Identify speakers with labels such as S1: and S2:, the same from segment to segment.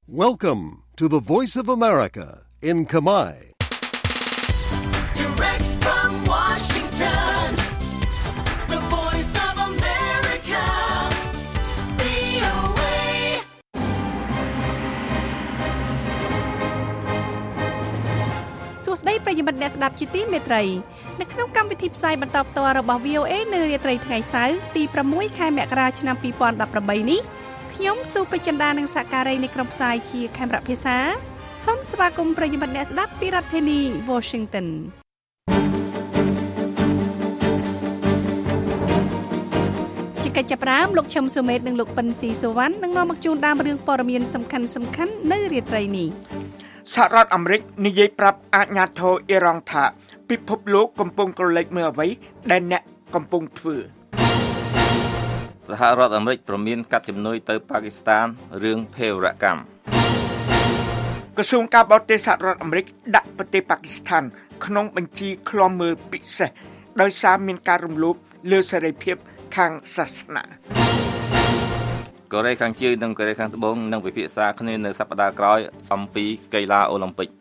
S1: Welcome to the Voice of America in Khmer.
S2: Direct from Washington, the Voice of America, VOA.
S3: សួស្តីប្រិយមិត្តអ្នកស្ដាប់ជាទីមេត្រីនៅក្នុងកម្មវិធីផ្សាយបន្តផ្ទាល់របស់ VOA នៅរាត្រីថ្ងៃសៅរ៍ទី6ខែមករាឆ្នាំ2018នេះខ្ញុំស៊ូពេជ្រចិន្តានិងសហការីនៃក្រុមផ្សាយជាខេមរៈភាសាសូមស្វាគមន៍ប្រិយមិត្តអ្នកស្ដាប់ពីរដ្ឋធានី Washington ជាកិច្ចចាប់ផ្ដើមលោកឈឹមសុមេតនិងលោកប៉ិនស៊ីសុវណ្ណនឹងនាំមកជូនដើមរឿងព័ត៌មានសំខាន់ៗនៅរាត្រីនេះ
S4: សហរដ្ឋអាមេរិកនិយាយប្រាប់អាជ្ញាធរអ៊ីរ៉ង់ថាពិភពលោកកំពុងក្រឡេកមើលអ្វីដែលអ្នកកំពុងធ្វើ
S5: សហរដ្ឋអាមេរិកប្រមានកាត់ជំនួយទៅប៉ាគីស្ថានរឿងភេរវកម្ម
S4: ក្រសួងការបរទេសសហរដ្ឋអាមេរិកដាក់ប្រទេសប៉ាគីស្ថានក្នុងបញ្ជីឃ្លាំមើលពិសេសដោយសារមានការរំលោភលើសេរីភាពខាងសាសនា
S5: កូរ៉េខាងជើងនិងកូរ៉េខាងត្បូងនឹងពិភាក្សាគ្នានៅសប្តាហ៍ក្រោយអំពីកីឡាអូឡ িম্প ិក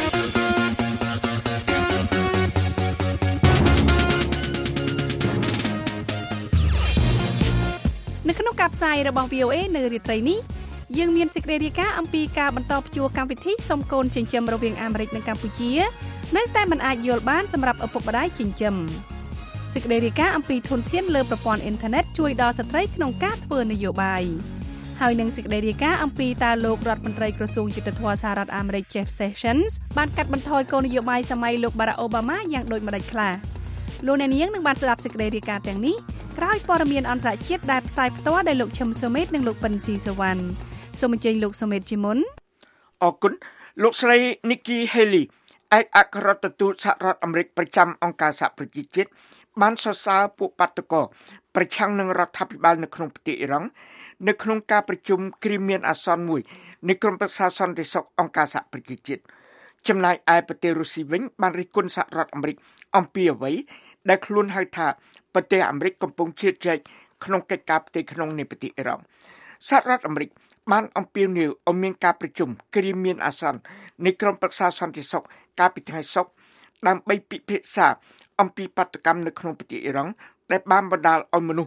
S3: នៅក្នុងការផ្សាយរបស់ VOA នៅរាត្រីនេះយើងមានសេចក្តីរាយការណ៍អំពីការបន្តភ្ជួរកម្មវិធីសុំកូនចិញ្ចឹមរវាងអាមេរិកនិងកម្ពុជានៅតែមិនអាចយល់បានសម្រាប់ឪពុកម្ដាយចិញ្ចឹមសេចក្តីរាយការណ៍អំពីធនធានលើប្រព័ន្ធអ៊ីនធឺណិតជួយដល់ស្ត្រីក្នុងការធ្វើនយោបាយហើយនឹងសេចក្តីរាយការណ៍អំពីតើលោករដ្ឋមន្ត្រីក្រសួងយុទ្ធភ័ពសហរដ្ឋអាមេរិក Jeff Sessions បានកាត់បន្ថយគោលនយោបាយសម័យលោក Barack Obama យ៉ាងដូចម្តេចខ្លះលោកអ្នកនាងនឹងបានស្ដាប់សេចក្តីរាយការណ៍ទាំងនេះក្រោយព័ត៌មានអន្តរជាតិដែលផ្សាយផ្ទាល់ដោយលោកឈឹមសុមេតនិងលោកប៉ិនស៊ីសវណ្ណសូមអញ្ជើញលោកសុមេតជាមុន
S4: អរគុណលោកស្រី Nikki Haley ឯកអគ្គរដ្ឋទូតសហរដ្ឋអាមេរិកប្រចាំអង្គការសហប្រជាជាតិបានសរសើរពួកបាតុករប្រឆាំងនឹងរដ្ឋាភិបាលនៅក្នុងប្រទេសអ៊ីរ៉ង់នៅក្នុងការប្រជុំគ្រាមានអាសន្នមួយនៃក្រុមប្រឹក្សាសន្តិសុខអង្គការសហប្រជាជាតិចំណែកឯប្រទេសរុស្ស៊ីវិញបានរិះគន់សហរដ្ឋអាមេរិកអំពីអ្វីដែលខ្លួនហៅថាប្រទេសអាមេរិកកំពុងជ្រៀតជ្រែកក្នុងកិច្ចការផ្ទៃក្នុងនៃប្រទេសអ៊ីរ៉ង់សហរដ្ឋអាមេរិកបានអំពាវនាវឲ្យមានការប្រជុំគ្រាមានអាសន្ននៃក្រុមប្រឹក្សាសន្តិសុខកាលពីថ្ងៃសុក្រដើម្បីពិភាក្សាអំពីបាតុកម្មនៅក្នុងប្រទេសអ៊ីរ៉ង់ដែលបានបណ្ដាលឲ្យមនុស្ស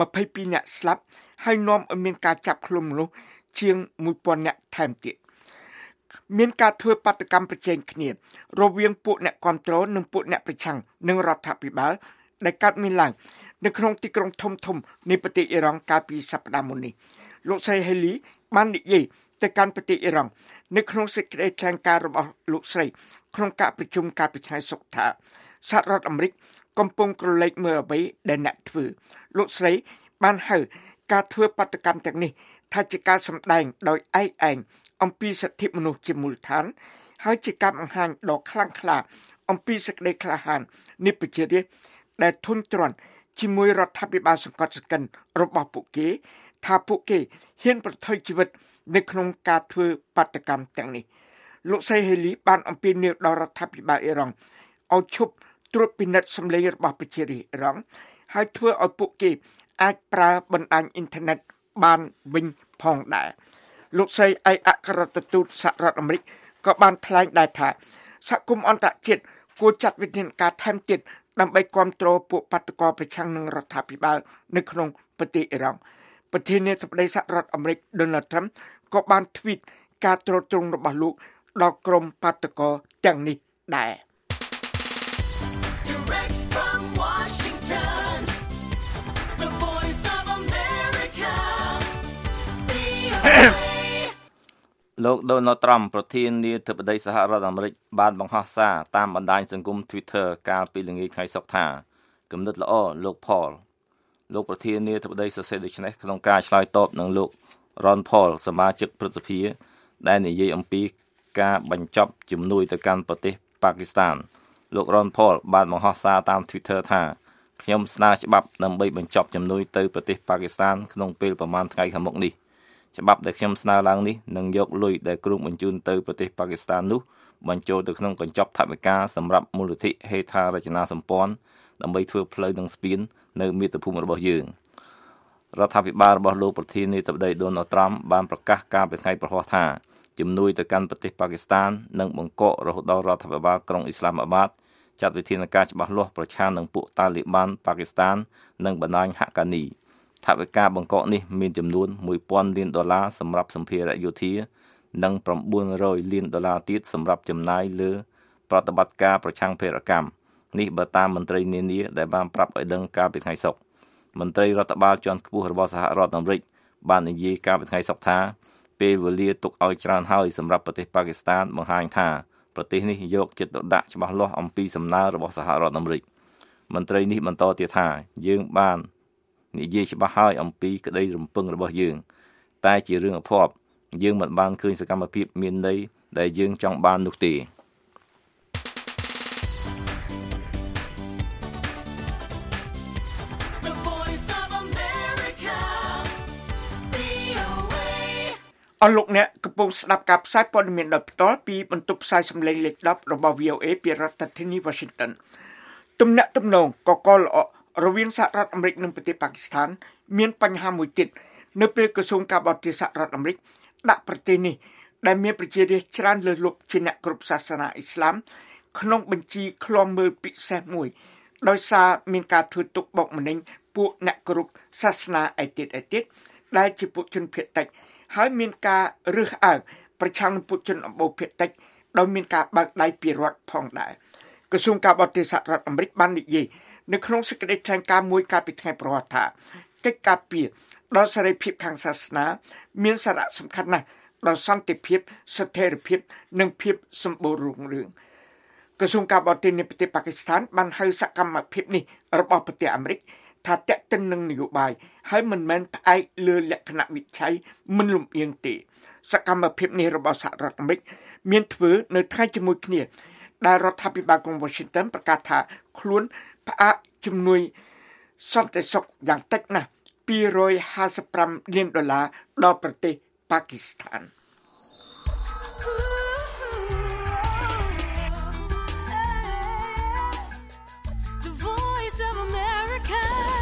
S4: 22នាក់ស្លាប់ហើយនាំឲ្យមានការចាប់ខ្លួនមនុស្សជាង 1000 នាក់ថែមទៀតមានការធ្វើបាតុកម្មប្រជែងគ្នារវាងពួកអ្នកគាំទ្រនិងពួកអ្នកប្រឆាំងនឹងរដ្ឋាភិបាលដែលកើតមានឡើងនៅក្នុងទីក្រុងធំៗនៃប្រទេសអ៊ីរ៉ង់កាលពីសប្តាហ៍មុននេះលោកស្រី Haley បាននិយាយទៅកាន់ប្រទេសអ៊ីរ៉ង់នៅក្នុងសេចក្តីថ្លែងការណ៍របស់លោកស្រីក្នុងការប្រជុំកាលពីថ្ងៃសុក្រថាសហរដ្ឋអាមេរិកកំពុងក្រឡេកមើលអ្វីដែលអ្នកធ្វើលោកស្រីបានហៅការធ្វើបាតុកម្មទាំងនេះថាជាការសម្ដែងដោយឯកឯងអំពីសិទ្ធិមនុស្សជាមូលដ្ឋានហើយជាការបង្ហាញដ៏ខ្លាំងក្លាអំពីសេចក្តីក្លាហាននៃប្រជារាស្ត្រដែលធន់ទ្រាំជាមួយរដ្ឋាភិបាលសង្កត់សង្កិនរបស់ពួកគេថាពួកគេហ៊ានប្រថុយជីវិតនៅក្នុងការធ្វើបាតុកម្មទាំងនេះលោកស្រី Haley បានអំពាវនាវដល់រដ្ឋាភិបាលអ៊ីរ៉ង់ឲ្យឈប់ត្រួតពិនិត្យសម្លេងរបស់ប្រជារាស្ត្រអ៊ីរ៉ង់ហើយធ្វើឲ្យពួកគេអាចប្រើបណ្ដាញអ៊ីនធឺណិតបានវិញផងដែរលោកស្រីឯកអគ្គរដ្ឋទូតសហរដ្ឋអាមេរិកក៏បានថ្លែងដែរថាសហគមន៍អន្តរជាតិគួរចាត់វិធានការថែមទៀតដើម្បីគាំទ្រពួកបាតុករប្រឆាំងនឹងរដ្ឋាភិបាលនៅក្នុងប្រទេសអ៊ីរ៉ង់ប្រធានាធិបតីសហរដ្ឋអាមេរិក Donald Trump ក៏បានទ្វីតការទ្រទ្រង់របស់លោកដល់ក្រុមបាតុករទាំងនេះដែរ
S2: Direct from Washington, the Voice of America, VOA.
S5: លោក Donald Trump ប្រធានាធិបតីសហរដ្ឋអាមេរិកបានបង្ហោះសារតាមបណ្ដាញសង្គម Twitter កាលពីល្ងាចថ្ងៃសុក្រថាគំនិតល្អលោក Paul លោកប្រធានាធិបតីសរសេរដូចនេះក្នុងការឆ្លើយតបនឹងលោក Ron Paul សមាជិកព្រឹទ្ធសភាដែលនិយាយអំពីការបញ្ចប់ជំនួយទៅកាន់ប្រទេសប៉ាគីស្ថានលោក Ron Paul បានបង្ហោះសារតាម Twitter ថាខ្ញុំស្នើច្បាប់ដើម្បីបញ្ចប់ជំនួយទៅប្រទេសប៉ាគីស្ថានក្នុងពេលប្រមាណថ្ងៃខាងមុខនេះច្បាប់ដែលខ្ញុំស្នើឡើងនេះនឹងយកលុយដែលគ្រោងបញ្ជូនទៅប្រទេសប៉ាគីស្ថាននោះបញ្ចូលទៅក្នុងកញ្ចប់ថវិកាសម្រាប់មូលនិធិហេដ្ឋារចនាសម្ព័ន្ធដើម្បីធ្វើផ្លូវនិងស្ពាននៅមាតុភូមិរបស់យើងរដ្ឋាភិបាលរបស់លោកប្រធានាធិបតី Donald Trump បានប្រកាសកាលពីថ្ងៃប្រហោះថាជំនួយទៅកាន់ប្រទេសប៉ាគីស្ថាននិងបង្កករហូតដល់រដ្ឋាភិបាលក្រុងអ៊ីស្លាមាបាតចាត់វិធានការច្បាស់លាស់ប្រឆាំងនឹងពួកតាលីបានប៉ាគីស្ថាននិងបណ្ដាញហាក់កានីថវិកាបង្កកនេះមានចំនួន$1,000 លានសម្រាប់សម្ភារៈយោធានិង$900 លានទៀតសម្រាប់ចំណាយលើប្រតិបត្តិការប្រឆាំងភេរវកម្មនេះបើតាមមន្ត្រីនានាដែលបានប្រាប់ឲ្យដឹងកាលពីថ្ងៃសុក្រមន្ត្រីរដ្ឋបាលជាន់ខ្ពស់របស់សហរដ្ឋអាមេរិកបាននិយាយកាលពីថ្ងៃសុក្រថាពេលវេលាទុកឲ្យច្រើនហើយសម្រាប់ប្រទេសប៉ាគីស្ថានបង្ហាញថាប្រទេសនេះយកចិត្តទុកដាក់ច្បាស់លាស់អំពីសំណើរបស់សហរដ្ឋអាមេរិកមន្ត្រីនេះបន្តទៀតថាយើងបាននិយាយច្បាស់ហើយអំពីក្តីរំពឹងរបស់យើងតែជារឿងអភ័ព្វយើងមិនបានឃើញសកម្មភាពមានន័យដែលយើងចង់បាននោះទេ
S2: The Voice of America, VOA.
S4: អស់លោកអ្នកកំពុងស្ដាប់ការផ្សាយព័ត៌មានដោយផ្ទាល់ពីបន្ទប់ផ្សាយសម្លេងលេខ10របស់ VOA ពីរដ្ឋធានី Washington ទំនាក់ទំនងកកល្អរវាងសហរដ្ឋអាមេរិកនិងប្រទេសប៉ាគីស្ថានមានបញ្ហាមួយទៀតនៅពេលក្រសួងការបរទេសសហរដ្ឋអាមេរិកដាក់ប្រទេសនេះដែលមានប្រជារាស្ត្រច្រើនលើសលប់ជាអ្នកគ្រប់សាសនាអ៊ីស្លាមក្នុងបញ្ជីឃ្លាំមើលពិសេសមួយដោយសារមានការធ្វើទុកបុកម្នេញពួកអ្នកគ្រប់សាសនាឯទៀតដែលជាពួកជនភៀសតិចហើយមានការរើសអើងប្រឆាំងនឹងពួកជនអំបូរភៀសតិចដោយមានការបើកដៃពីរដ្ឋផងដែរក្រសួងការបរទេសសហរដ្ឋអាមេរិកបាននិយាយនៅក្នុងសេចក្តីថ្លែងការណ៍មួយកាលពីថ្ងៃប្រហ័សថាកិច្ចការពារដល់សេរីភាពខាងសាសនាមានសារៈសំខាន់ណាស់ដល់សន្តិភាពស្ថិរភាពនិងភាពសម្បូររុងរឿងក្រសួងការបរទេសនៃប្រទេសប៉ាគីស្ថានបានហៅសកម្មភាពនេះរបស់ប្រទេសអាមេរិកថាទាក់ទិននឹងនយោបាយហើយមិនមែនផ្អែកលើលក្ខណៈវិឆ័យមិនលំអៀងទេសកម្មភាពនេះរបស់សហរដ្ឋអាមេរិកមានធ្វើនៅថ្ងៃជាមួយគ្នាដែលរដ្ឋាភិបាលក្រុង Washington ប្រកាសថាខ្លួនផ្អាកជំនួយសន្តិសុខយ៉ាងតិចណាស់$255 លានដល់ប្រទេសប៉ាគីស្ថាន
S2: The Voice of America,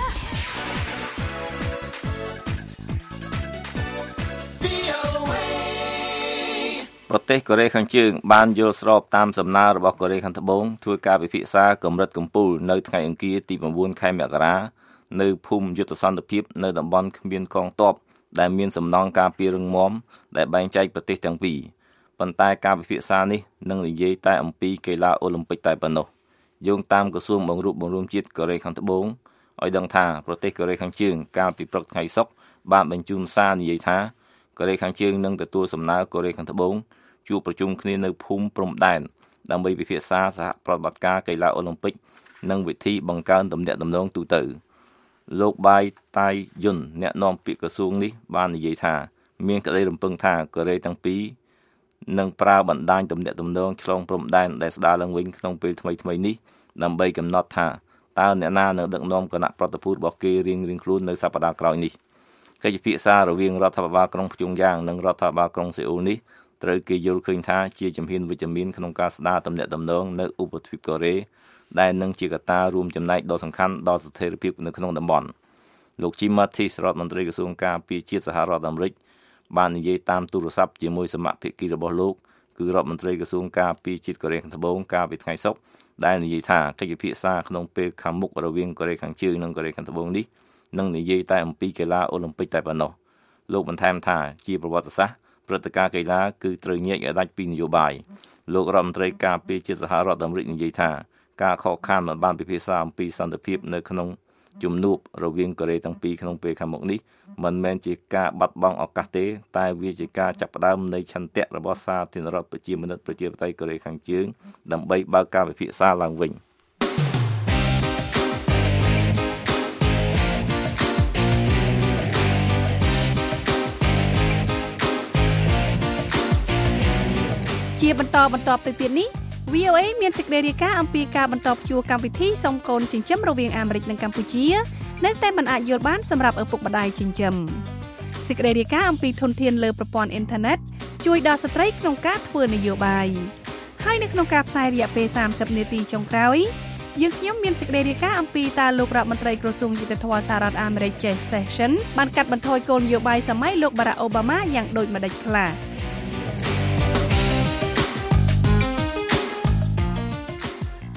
S5: ប្រទេសកូរ៉េខាងជើងបានយល់ស្របតាមសំណើរបស់កូរ៉េខាងត្បូងធ្វើការពិភាក្សាកម្រិតកំពូលនៅថ្ងៃអង្គារទី9 ខែមករានៅភូមិយុទ្ធសន្តិភាពនៅតំបន់គ្មានកងទ័ពដែលមានសំណង់ការពាររឹងមាំដែលបែងចែកប្រទេសទាំងពីរប៉ុន្តែការពិភាក្សានេះនឹងនិយាយតែអំពីកីឡាអូឡ িম্প ិកតែប៉ុណ្ណោះយោងតាមក្រសួងបង្រួបបង្រួមជាតិកូរ៉េខាងត្បូងឲ្យដឹងថាប្រទេសកូរ៉េខាងជើងកាលពីព្រឹកថ្ងៃសុក្របានបញ្ជូនសារនិយាយថាកូរ៉េខាងជើងនឹងទទួលសំណើកូរ៉េខាងត្បូងជួបប្រជុំគ្នានៅភូមិព្រំដែនដើម្បីពិភាក្សាសហប្រតិបត្តិការកីឡាអូឡ িম্প ិកនិងវិធីបង្កើនទំនាក់ទំនងទូទៅលោកបាយតៃយុនអ្នកនាំពាក្យក្រសួងនេះបាននិយាយថាមានក្តីរំពឹងថាកូរ៉េទាំងពីរនឹងប្រើបណ្ដាញទំនាក់ទំនងឆ្លងព្រំដែនដែលស្ដារឡើងវិញក្នុងពេលថ្មីនេះដើម្បីកំណត់ថាតើអ្នកណានឹងដឹកនាំគណៈប្រតិភូរបស់គេរៀងខ្លួននៅសប្ដាហ៍ក្រោយនេះកិច្ចពិភាក្សារវាងរដ្ឋាភិបាលក្រុងព្យុងយ៉ាងនិងរដ្ឋាភិបាលក្រុងសេអ៊ូលនេះត្រូវគេយល់ឃើញថាជាជំហានវិជ្ជមានក្នុងការស្ដារទំនាក់ទំនងនៅឧបទ្វីបកូរ៉េដែលនឹងជាកត្តារួមចំណែកដ៏សំខាន់ដល់ស្ថិរភាពនៅក្នុងតំបន់លោក Jim Mattis រដ្ឋមន្ត្រីក្រសួងការពារជាតិសហរដ្ឋអាមេរិកបាននិយាយតាមទូរស័ព្ទជាមួយសមាភិកីរបស់លោកគឺរដ្ឋមន្ត្រីក្រសួងការពារជាតិកូរ៉េខាងត្បូងកាលពីថ្ងៃសុក្រដែលនិយាយថាកិច្ចពិភាក្សាក្នុងពេលខាងមុខរវាងកូរ៉េខាងជើងនិងកូរ៉េខាងត្បូងនេះនឹងនិយាយតែអំពីកីឡាអូឡ িম্প ិកតែប៉ុណ្ណោះលោកបន្ថែមថាជាប្រវត្តិសាស្ត្រព្រឹត្តិការណ៍កីឡាគឺត្រូវញែកឲ្យដាច់ពីនយោបាយលោករដ្ឋមន្ត្រីការពារជាតិសហរដ្ឋអាមេរិកនិយាយថាការខកខានមិនបានពិភាក្សាអំពីសន្តិភាពនៅក្នុងជំនួបរវាងកូរ៉េទាំងពីរក្នុងពេលខាងមុខនេះមិនមែនជាការបាត់បង់ឱកាសទេតែវាជាការចាប់ផ្ដើមនៃឆន្ទៈរបស់សាធារណរដ្ឋប្រជាមានិតប្រជាធិបតេយ្យកូរ៉េខាងជើងដើម្បីបើកការពិភាក្សាឡើងវិញ
S3: ជាបន្តទៅទៀតនេះ VOA មានសេចក្តីរាយការណ៍អំពីការបន្តភ្ជួរកម្មវិធីសុំកូនចិញ្ចឹមរវាងអាមេរិកនិងកម្ពុជានៅតែមិនអាចយល់បានសម្រាប់ឪពុកម្ដាយចិញ្ចឹមសេចក្តីរាយការណ៍អំពីធនធានលើប្រព័ន្ធអ៊ីនធឺណិតជួយដល់ស្ត្រីក្នុងការធ្វើនយោបាយហើយនៅក្នុងការផ្សាយរយៈពេល30នាទីចុងក្រោយយើងខ្ញុំមានសេចក្តីរាយការណ៍អំពីតើលោករដ្ឋមន្ត្រីក្រសួងយុទ្ធភ័ពសហរដ្ឋអាមេរិក Jeff Sessions បានកាត់បន្ថយគោលនយោបាយសម័យលោក Barack Obama យ៉ាងដូចម្តេចខ្លះ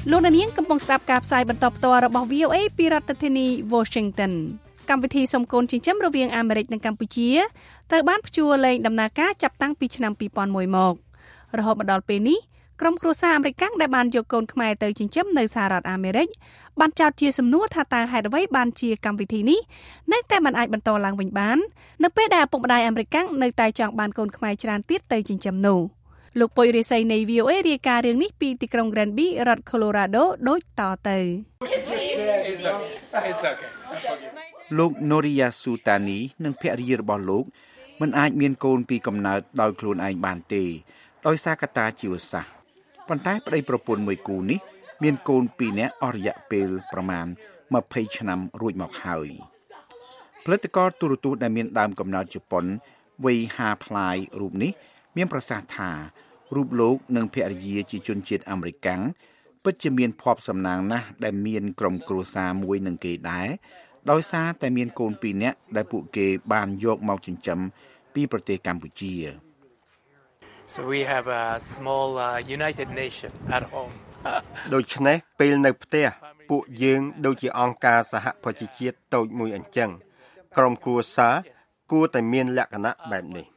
S3: លោកនាងកំពុងស្ដាប់ការផ្សាយបន្តផ្ទាល់របស់ VOA ពីរដ្ឋធានី Washington កម្មវិធីសុំកូនចិញ្ចឹមរវាងអាមេរិកនិងកម្ពុជាត្រូវបានព្យួរលែងដំណើរការចាប់តាំងពីឆ្នាំ2001មករហូតមកដល់ពេលនេះក្រុមគ្រួសារអាមេរិកដែលបានយកកូនខ្មែរទៅចិញ្ចឹមនៅសហរដ្ឋអាមេរិកបានចោទជាសំណួរថាតើហេតុអ្វីបានជាកម្មវិធីនេះនៅតែមិនអាចបន្តឡើងវិញបាននៅពេលដែលឪពុកម្ដាយអាមេរិកនៅតែចង់បានកូនខ្មែរច្រើនទៀតទៅចិញ្ចឹមនោះលោកពុយរិស័យនៃ VOA រាយការណ៍រឿងនេះពីទីក្រុង Granby រដ្ឋ Colorado ដូចតទៅ
S6: លោក Noria Sutani និងភរិយារបស់លោកមិនអាចមានកូនពីកំណើតដោយខ្លួនឯងបានទេដោយសារកត្តាជីវសាស្ត្រប៉ុន្តែប្តីប្រពន្ធមួយគូនេះមានកូន2នាក់អស់រយៈពេលប្រមាណ20ឆ្នាំរួចមកហើយផលិតករទូរទស្សន៍ដែលមានដើមកំណើតជប៉ុនវ័យ50ប្លាយរូបនេះមានប្រសាសន៍ថារូបលោកនិងភរិយាជាជនជាតិអាមេរិកាំងពិតជាមានភ័ព្វសំណាងណាស់ដែលមានក្រុមគ្រួសារមួយនឹងគេដែរដោយសារតែមានកូន2នាក់ដែលពួកគេបានយកមកចិញ្ចឹមពីប្រទេសកម្ពុជា
S7: So we have a small United Nation at home.
S8: ដូច្នេះពេលនៅផ្ទះពួកយើងដូចជាអង្គការសហប្រជាជាតិតូចមួយអញ្ចឹងក្រុមគ្រួសារគួរតែមានលក្ខណៈបែបនេះ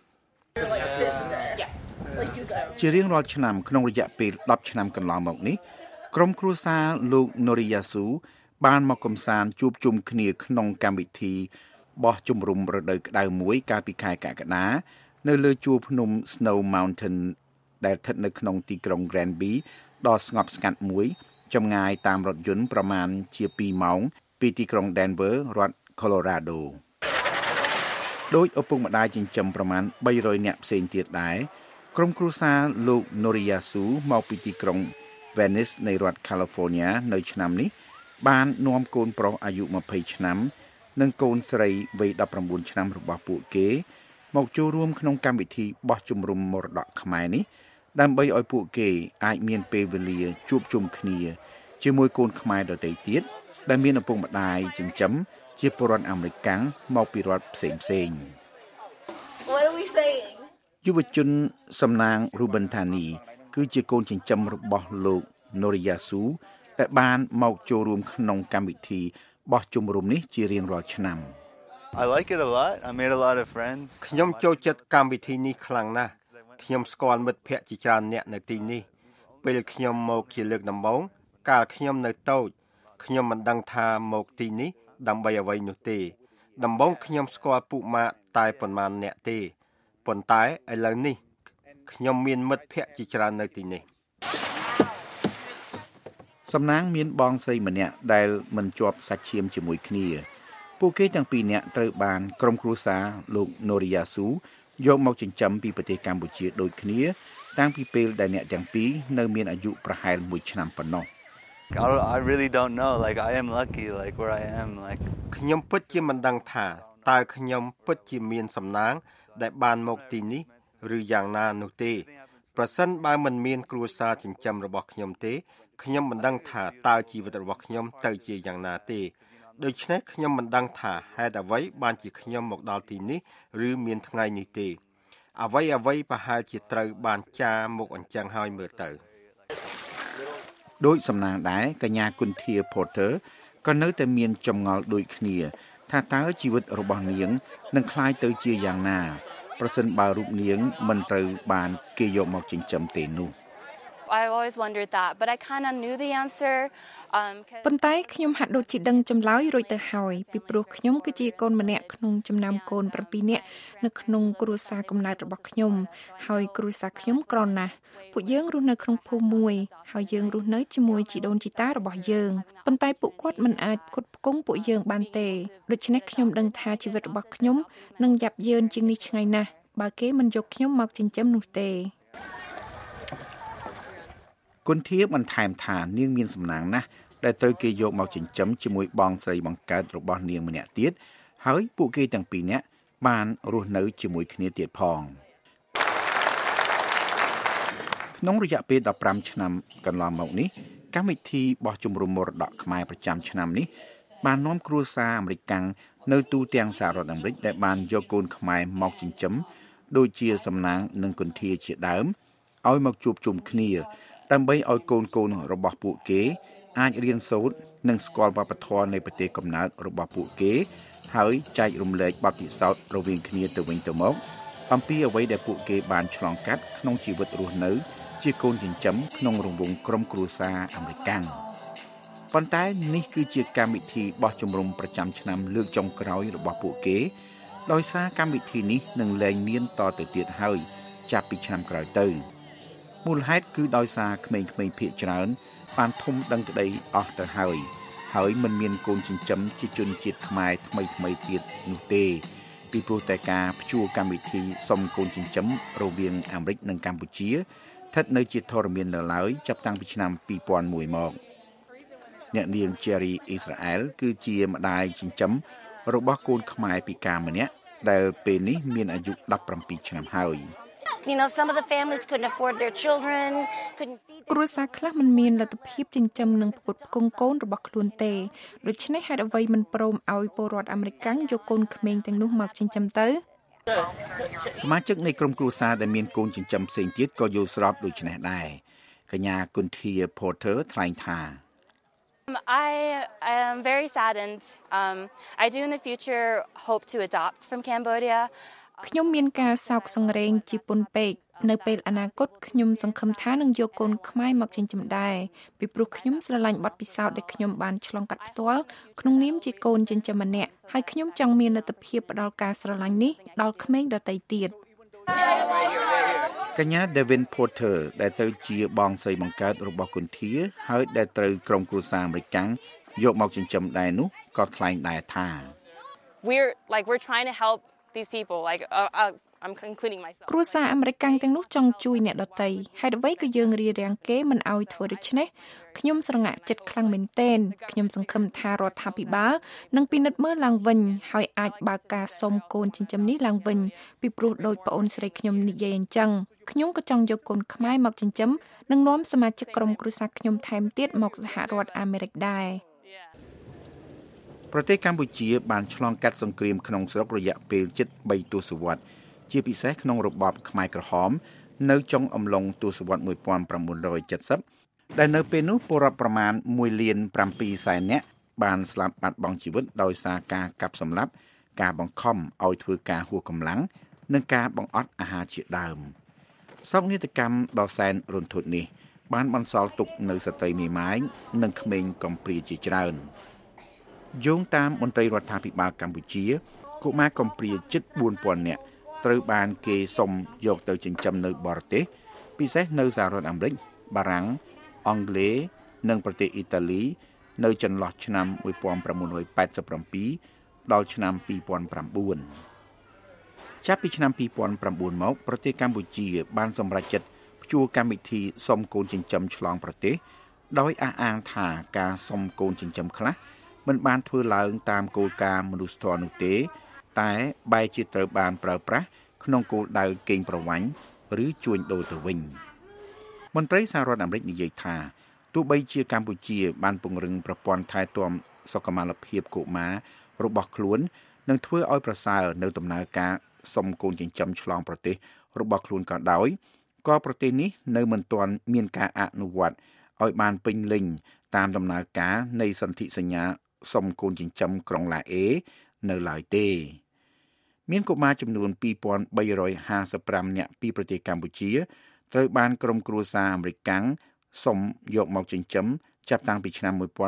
S6: ជារៀងរាល់ឆ្នាំក្នុងរយៈពេល10ឆ្នាំកន្លងមកនេះក្រុមគ្រួសារលោក Noriyasu បានមកកំសាន្តជួបជុំគ្នាក្នុងកម្មវិធីបោះជំរំរដូវក្តៅមួយកាលពីខែកក្កដានៅលើជួរភ្នំ Snow Mountain ដែលស្ថិតនៅក្នុងទីក្រុង Granby ដ៏ស្ងប់ស្ងាត់មួយចម្ងាយតាមរថយន្តប្រមាណជា2ម៉ោងពីទីក្រុង Denver រដ្ឋ Colorado ដោយឪពុកម្ដាយចិញ្ចឹមប្រមាណ300នាក់ផ្សេងទៀតដែរក្រុមគ្រួសារលោក Noriyasu មកពីទីក្រុង Venice នៃរដ្ឋ California នៅឆ្នាំនេះបាននាំកូនប្រុសអាយុ20ឆ្នាំនិងកូនស្រីវ័យ19ឆ្នាំរបស់ពួកគេមកចូលរួមក្នុងកម្មវិធីបោះជំរំមរតកខ្មែរនេះដើម្បីឲ្យពួកគេអាចមានពេលវេលាជួបជុំគ្នាជាមួយកូនខ្មែរដទៃទៀតដែលមានឪពុកម្ដាយចិញ្ចឹមជាពលរដ្ឋអាមេរិកមកពីរដ្ឋផ្សេងៗ
S2: What are we saying?
S6: យុវជនសំណាង Ruben Thani គឺជាកូនចិញ្ចឹមរបស់លោក Noriyasu ដែលបានមកចូលរួមក្នុងកម្មវិធីបោះជំរំនេះជារៀងរាល់ឆ្នាំ
S9: I like it a lot. I made a lot of friends.
S8: ខ្ញុំចូលចិត្តកម្មវិធីនេះខ្លាំងណាស់ខ្ញុំស្គាល់មិត្តភ័ក្តិជាច្រើនអ្នកនៅទីនេះពេលខ្ញុំមកជាលើកដំបូងកាលខ្ញុំនៅតូចខ្ញុំមិនដឹងថាមកទីនេះដើម្បីអ្វីនោះទេដំបូងខ្ញុំស្គាល់ពុកម៉ាក់តែប៉ុន្មានអ្នកទេប៉ុន្តែឥឡូវនេះខ្ញុំមានមិត្តភ័ក្តិជាច្រើននៅទីនេះ
S6: សំណាងមានបងស្រីម្នាក់ដែលមិនជាប់សាច់ឈាមជាមួយគ្នាពួកគេទាំងពីរនាក់ត្រូវបានក្រុមគ្រួសារលោក Noriyasu យកមកចិញ្ចឹមពីប្រទេសកម្ពុជាដូចគ្នាតាំងពីពេលដែលអ្នកទាំងពីរនៅមានអាយុប្រហែល1ឆ្នាំប៉ុណ្ណោះ
S9: I really don't know. Like I am lucky like where I am like
S8: ខ្ញុំពិតជាមិនដឹងថាតើខ្ញុំពិតជាមានសំណាងដែលបានមកទីនេះឬយ៉ាងណានោះទេប្រសិនបើមិនមានគ្រួសារចិញ្ចឹមរបស់ខ្ញុំទេខ្ញុំមិនដឹងថាតើជីវិតរបស់ខ្ញុំទៅជាយ៉ាងណាទេដូច្នេះខ្ញុំមិនដឹងថាហេតុអ្វីបានជាខ្ញុំមកដល់ទីនេះឬមានថ្ងៃនេះទេអ្វីប្រហែលជាត្រូវបានចារមកអញ្ចឹងហើយមើលទៅ
S6: ដោយសំណាងដែរកញ្ញាគុន្ធា Porter ក៏នៅតែមានចម្ងល់ដូចគ្នាថាតើជីវិតរបស់នាងនឹងคล้ายទៅជាយ៉ាងណាប្រសិនបើរូបនាងមិនត្រូវបានគេយកមកចិញ្ចឹមទេនោះ
S10: I always wondered that but I kind of knew the answer
S11: ប៉ុន្តែខ្ញុំហាក់ដូចជាដឹងចម្លើយរួចទៅហើយពីព្រោះខ្ញុំគឺជាកូនម្នាក់ក្នុងចំណាំកូន7នាក់នៅក្នុងគ្រួសារកំណើតរបស់ខ្ញុំហើយគ្រួសារខ្ញុំក្រណាស់ពួកយើងរស់នៅក្នុងភូមិមួយហើយយើងរស់នៅជាមួយជីដូនជីតារបស់យើងប៉ុន្តែពួកគាត់មិនអាចផ្គត់ផ្គង់ពួកយើងបានទេដូច្នេះខ្ញុំដឹងថាជីវិតរបស់ខ្ញុំនឹងយ៉ាប់យ៉ឺនជាងនេះឆ្ងាយណាស់បើគេមិនយកខ្ញុំមកចិញ្ចឹមនោះទេ
S6: គុន្ធាបន្ថែមថានាងមានសំណាងណាស់ដែលត្រូវគេយកមកចិញ្ចឹមជាមួយបងស្រីបង្កើតរបស់នាងម្នាក់ទៀតហើយពួកគេទាំងពីរនាក់បានរស់នៅជាមួយគ្នាទៀតផងក្នុងរយៈពេល15ឆ្នាំកន្លងមកនេះកម្មវិធីបោះជំរំមរតកខ្មែរប្រចាំឆ្នាំនេះបាននាំគ្រួសារអាមេរិកនៅទូទាំងសហរដ្ឋអាមេរិកដែលបានយកកូនខ្មែរមកចិញ្ចឹមដូចជាសំណាងនិងគុន្ធាជាដើមឲ្យមកជួបជុំគ្នាដើម្បីឲ្យកូនរបស់ពួកគេអាចរៀនសូត្រនិងស្គាល់វប្បធម៌នៃប្រទេសកំណើតរបស់ពួកគេហើយចែករំលែកបទពិសោធន៍រវាងគ្នាទៅវិញទៅមកអំពីអ្វីដែលពួកគេបានឆ្លងកាត់ក្នុងជីវិតរស់នៅជាកូនចិញ្ចឹមក្នុងរង្វង់ក្រុមគ្រួសារអាមេរិកប៉ុន្តែនេះគឺជាកម្មវិធីបោះជំរំប្រចាំឆ្នាំលើកចុងក្រោយរបស់ពួកគេដោយសារកម្មវិធីនេះនឹងលែងមានតទៅទៀតហើយចាប់ពីឆ្នាំក្រោយទៅមូលហេតុគឺដោយសារក្មេងៗភាគច្រើនបានធំដឹងក្តីអស់ទៅហើយមិនមានកូនចិញ្ចឹមជាជនជាតិខ្មែរថ្មីទៀតនោះទេពីព្រោះតែការព្យួរកម្មវិធីសុំកូនចិញ្ចឹមរវាងអាមេរិកនិងកម្ពុជាស្ថិតនៅជាធរមាននៅឡើយចាប់តាំងពីឆ្នាំ2001មកអ្នកនាង Jerry Israel គឺជាម្ដាយចិញ្ចឹមរបស់កូនខ្មែរពិការម្នាក់ដែលពេលនេះមានអាយុ17ឆ្នាំហើយ
S2: some of the families couldn't afford their children, couldn't feed
S11: គ្រួសារខ្លះមិនមានលទ្ធភាពចិញ្ចឹមនិងផ្គត់ផ្គង់កូនរបស់ខ្លួនទេដូច្នេះហេតុអ្វីមិនព្រមឲ្យពលរដ្ឋអាមេរិកយកកូនក្មេងទាំងនោះមកចិញ្ចឹមទៅសមាជិកនៃក្រុមគ្រួសារដែលមានកូនចិញ្ចឹមផ្សេងទៀតក៏យល់ស្របដូចនេះដែរកញ្ញា Kuntia Porter ថ្លែងថា
S10: I am very saddened. I do in the future hope to adopt from Cambodia.
S11: ខ្ញុំមានការសោកសង្រេងជាពន់ពេកនៅពេលអនាគតខ្ញុំសង្ឃឹមថានឹងយកកូនខ្មែរមកចិញ្ចឹមដែរពីព្រោះខ្ញុំស្រឡាញ់បទពិសោធន៍ដែលខ្ញុំបានឆ្លងកាត់ផ្ទាល់ក្នុងនាមជាកូនចិញ្ចឹមម្នាក់ហើយខ្ញុំចង់មានលទ្ធភាពផ្ដល់ការស្រឡាញ់នេះដល់ក្មេងដទៃទៀត
S6: កញ្ញា Devin Porter ដែលទៅជាបងស្រីបង្កើតរបស់គុនធាហើយដែលត្រូវក្រុមគ្រួសារអាមេរិកយកមកចិញ្ចឹមដែរនោះក៏ថ្លែងដែរថា
S10: We're trying to help these people I'm including myself
S11: គ្រួសារអាមេរិកទាំងនោះចង់ជួយអ្នកដទៃហេតុអ្វីក៏យើងរារាំងគេមិនឲ្យធ្វើដូច្នេះខ្ញុំស្រងាក់ចិត្តខ្លាំងមែនទែនខ្ញុំសង្ឃឹមថារដ្ឋាភិបាលនឹងពិនិត្យមើលឡើងវិញហើយអាចបើកការសុំកូនចិញ្ចឹមនេះឡើងវិញពីព្រោះដោយប្អូនស្រីខ្ញុំនិយាយអញ្ចឹងខ្ញុំក៏ចង់យកកូនខ្មែរមកចិញ្ចឹមនិងនាំសមាជិកក្រុមគ្រួសារខ្ញុំថែមទៀតមកសហរដ្ឋអាមេរិកដែរ
S6: ប្រទេសកម្ពុជាបានឆ្លងកាត់សង្គ្រាមក្នុងស្រុករយៈពេលជិត3ទសវត្សរ៍ជាពិសេសក្នុងរបបខ្មែរក្រហមនៅចុងអំឡុងទសវត្សរ៍1970ដែលនៅពេលនោះពលរដ្ឋប្រមាណ1.7 លាននាក់បានស្លាប់បាត់បង់ជីវិតដោយសារការកាប់សម្លាប់ការបង្ខំឲ្យធ្វើការហួសកម្លាំងនិងការបង្អត់អាហារជាដើមសោកនាដកម្មដ៏សែនរន្ធត់នេះបានបន្សល់ទុកនៅស្ត្រីមេម៉ាយនិងក្មេងកំព្រាជាច្រើនយោងតាមមន្ត្រីរដ្ឋាភិបាលកម្ពុជាកុមារកំព្រាជិត 4,000 នាក់ត្រូវបានគេសុំយកទៅចិញ្ចឹមនៅបរទេសពិសេសនៅសហរដ្ឋអាមេរិកបារាំងអង់គ្លេសនិងប្រទេសអ៊ីតាលីនៅចន្លោះឆ្នាំ1987ដល់ឆ្នាំ2009ចាប់ពីឆ្នាំ2009មកប្រទេសកម្ពុជាបានសម្រេចចិត្តព្យួរកម្មវិធីសុំកូនចិញ្ចឹមឆ្លងប្រទេសដោយអះអាងថាការសុំកូនចិញ្ចឹមខ្លះមិនបានធ្វើឡើងតាមគោលការណ៍មនុស្សធម៌នោះទេតែបែរជាត្រូវបានប្រើប្រាស់ក្នុងគោលដៅកេងប្រវ័ញ្ចឬជួញដូរទៅវិញមន្ត្រីសហរដ្ឋអាមេរិកនិយាយថាទោះបីជាកម្ពុជាបានពង្រឹងប្រព័ន្ធថែទាំសុខុមាលភាពកុមាររបស់ខ្លួននិងធ្វើឲ្យប្រសើរនៅដំណើរការសុំកូនចិញ្ចឹមឆ្លងប្រទេសរបស់ខ្លួនក៏ដោយក៏ប្រទេសនេះនៅមិនទាន់មានការអនុវត្តឲ្យបានពេញលេញតាមដំណើរការនៃសន្ធិសញ្ញាសុំកូនចិញ្ចឹមក្រុងឡាអេនៅឡើយទេមានកុមារចំនួន 2,355 នាក់ពីប្រទេសកម្ពុជាត្រូវបានក្រុមគ្រួសារអាមេរិកសុំយកមកចិញ្ចឹមចាប់តាំងពីឆ្នាំ1999មក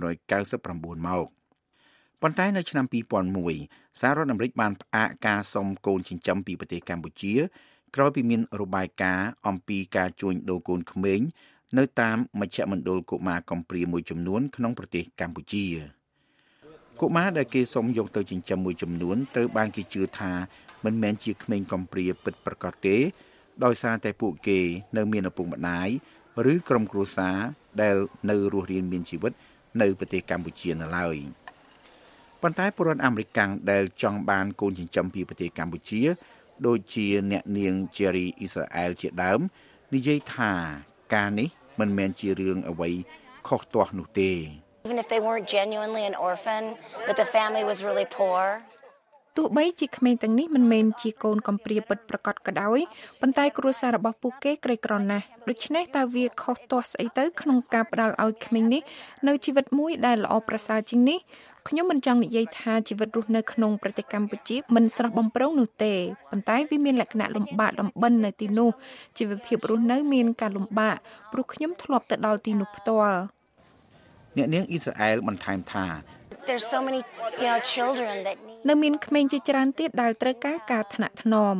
S6: ប៉ុន្តែនៅឆ្នាំ2001សហរដ្ឋអាមេរិកបានផ្អាកការសុំកូនចិញ្ចឹមពីប្រទេសកម្ពុជាក្រោយពីមានរបាយការណ៍អំពីការជួញដូរកូនក្មេងនៅតាមមជ្ឈមណ្ឌលកុមារកំព្រាមួយចំនួនក្នុងប្រទេសកម្ពុជាកុមារដែលគេសុំយកទៅចិញ្ចឹមមួយចំនួនត្រូវបានគេជឿថាមិនមែនជាក្មេងកំព្រាពិតប្រាកដទេដោយសារតែពួកគេនៅមានឪពុកម្ដាយឬក្រុមគ្រួសារដែលនៅរស់រានមានជីវិតនៅប្រទេសកម្ពុជានៅឡើយប៉ុន្តែពលរដ្ឋអាមេរិកដែលចង់បានកូនចិញ្ចឹមពីប្រទេសកម្ពុជាដូចជាអ្នកនាង Jerry Israel ជាដើមនិយាយថាការនេះមិនមែនជារឿងអ្វីខុសទាស់នោះទេ
S2: even if they weren't genuinely an orphan but the family was really poor
S11: ទោះបីជាក្មេងទាំងនេះមិនមែនជាកូនកំព្រាពិតប្រាកដក៏ដោយប៉ុន្តែគ្រួសាររបស់ពួកគេក្រីក្រណាស់ដូច្នេះតើវាខុសទាស់ស្អីទៅក្នុងការផ្ដល់ឲ្យក្មេងនេះនៅជីវិតមួយដែលល្អប្រសើរជាងនេះខ្ញុំមិនចង់និយាយថាជីវិតរស់នៅក្នុងប្រទេសកម្ពុជាមិនស្រស់បំព្រងនោះទេប៉ុន្តែវាមានលក្ខណៈលំបាកលំបិននៅទីនោះជីវភាពរស់នៅមានការលំបាកព្រោះខ្ញុំធ្លាប់ទៅដល់ទីនោះផ្ទាល់
S6: អ្នកនាងអ៊ីស្រាអែលបន្ថែមថា
S2: There's so many, children that need
S11: នៅមានក្មេងជាច្រើនទៀតដែលត្រូវការថ្នាក់ថ្នម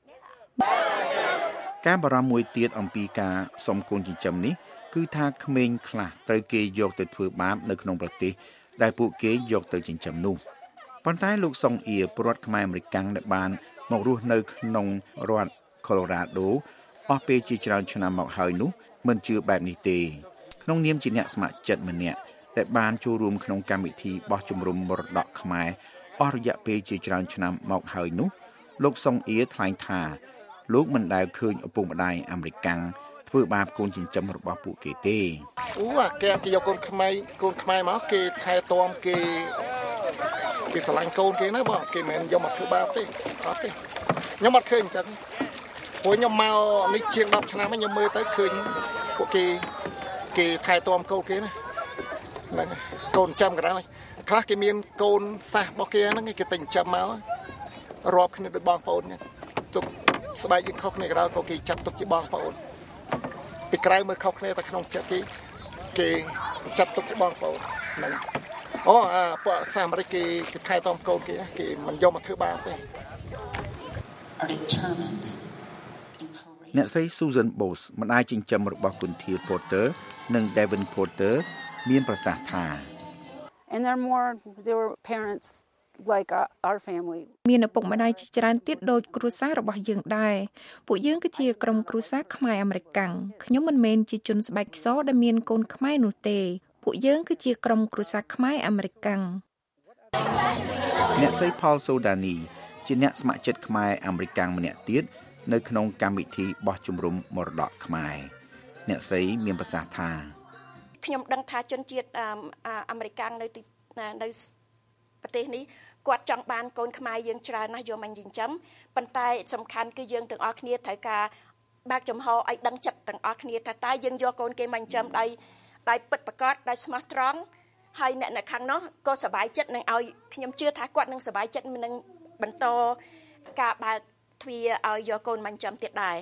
S6: ការបារម្ភមួយទៀតអំពីការសុំកូនចិញ្ចឹមនេះគឺថាក្មេងខ្លះត្រូវគេយកទៅធ្វើបាបនៅក្នុងប្រទេសដែលពួកគេយកទៅចិញ្ចឹមនោះប៉ុន្តែលោកសុងអៀពលរដ្ឋខ្មែរអាមេរិកដែលបានមករស់នៅក្នុងរដ្ឋ Colorado អស់ពេលជាច្រើនឆ្នាំមកហើយនោះមិនជឿបែបនេះទេក្នុងនាមជាអ្នកស្ម័គ្រចិត្តម្នាក់ដែលបានចូលរួមក្នុងកម្មវិធីបោះជំរំមរតកខ្មែរអស់រយៈពេលជាច្រើនឆ្នាំមកហើយនោះលោកសុងអៀថ្លែងថាលោកមិនដែលឃើញឪពុកម្ដាយអាមេរិកធ្វើបាបកូនចិញ្ចឹមរបស់ពួកគេទេ
S12: គេយកកូនខ្មែរមកគេថែទាំគេស្រឡាញ់កូនគេណាបងគេមិនយកមកធ្វើបាបទេអត់ទេខ្ញុំអត់ឃើញអញ្ចឹងព្រោះខ្ញុំមកនេះជាង10ឆ្នាំហើយខ្ញុំមើលទៅឃើញពួកគេថែទាំកូនគេណាហ្នឹងកូនចាំក៏ដោយខ្លះគេមានកូនសះរបស់គេហ្នឹងគេតែចិញ្ចឹមមករាប់គ្នាដូចបងប្អូនហ្នឹងទុកស្បែកយើងខុសគ្នាក៏ដោយក៏គេចាត់ទុកជាបងប្អូនពីក្រៅមើលខុសគ្នាតែក្នុងចិត្តគេចាត់ទុកជាបងប្អូនហ្នឹងពួកសាអាមេរិកគេថែទាំកូនគេមិនយកមកធ្វើបាបទេ
S6: អ្នកស្រី Susan Bose ម្ដាយចិញ្ចឹមរបស់គុនធា Porter និង Devin Porter មានប្រសាសន៍ថា
S13: And there were parents like our family
S11: មានឪពុកម្ដាយជាច្រើនទៀតដូចគ្រួសាររបស់យើងដែរពួកយើងគឺជាក្រុមគ្រួសារខ្មែរអាមេរិកខ្ញុំមិនមែនជាជនស្បែកខ្សដែលមានកូនខ្មែរនោះទេពួកយើងគឺជាក្រុមគ្រួសារខ្មែរអាមេរិក
S6: អ្នកស្រី Paul Sodani ជាអ្នកស្ម័គ្រចិត្តខ្មែរអាមេរិកម្នាក់ទៀតនៅក្នុងកម្មវិធីបោះជំរំមរតកខ្មែរអ្នកស្រីមានប្រសាសន៍ថា
S2: ខ្ញុំដឹងថាជនជាតិអាមេរិកនៅប្រទេសនេះគាត់ចង់បានកូនខ្មែរយើងច្រើនណាស់យកមកចិញ្ចឹមប៉ុន្តែសំខាន់គឺយើងទាំងអស់គ្នាត្រូវការបើកចំហឲ្យដឹងចិត្តទាំងអស់គ្នាថាតើយើងយកកូនគេមកចិញ្ចឹមដោយពិតប្រាកដដោយស្មោះត្រង់ហើយអ្នកនៅខាងនោះក៏សប្បាយចិត្តនឹងឲ្យខ្ញុំជឿថាគាត់នឹងសប្បាយចិត្តនឹងបន្តការបើកទ្វារឲ្យយកកូនមកចិញ្ចឹមទៀតដែរ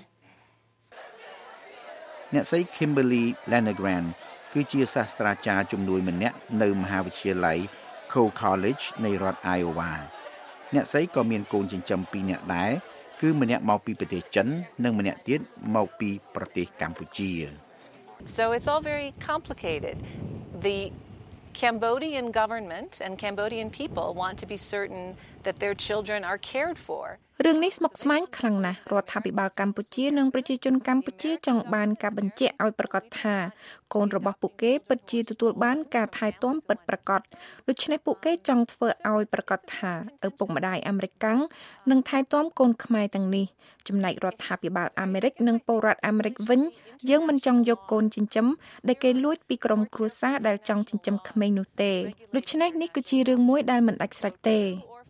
S6: អ្នកស្រី Kimberly Lanegran គឺជាសាស្ត្រាចារ្យជំនួយម្នាក់នៅមហាវិទ្យាល័យ Cole College នៃរដ្ឋ Iowa អ្នកស្រីក៏មានកូនចិញ្ចឹម2នាក់ដែរគឺម្នាក់មកពីប្រទេសចិននិងម្នាក់ទៀតមកពីប្រទេសកម្ពុជា
S14: So it's all very complicated. The Cambodian government and Cambodian people want to be certain that their children are cared for.
S11: រឿងនេះស្មុគស្មាញខ្លាំងណាស់រដ្ឋាភិបាលកម្ពុជានិងប្រជាជនកម្ពុជាចង់បានការបញ្ជាក់ឲ្យប្រកាសថាកូនរបស់ពួកគេពិតជាទទួលបានការថែទាំពិតប្រាកដដូច្នេះពួកគេចង់ធ្វើឲ្យប្រកាសថាឪពុកម្ដាយអាមេរិកនឹងថែទាំកូនខ្មែរទាំងនេះចំណែករដ្ឋាភិបាលអាមេរិកនិងពលរដ្ឋអាមេរិកវិញយើងមិនចង់យកកូនចិញ្ចឹមដែលគេលួចពីក្រុមគ្រួសារដែលចង់ចិញ្ចឹមក្មេងនោះទេដូច្នេះនេះគឺជារឿងមួយដែលមិនដាច់ស្រេចទេ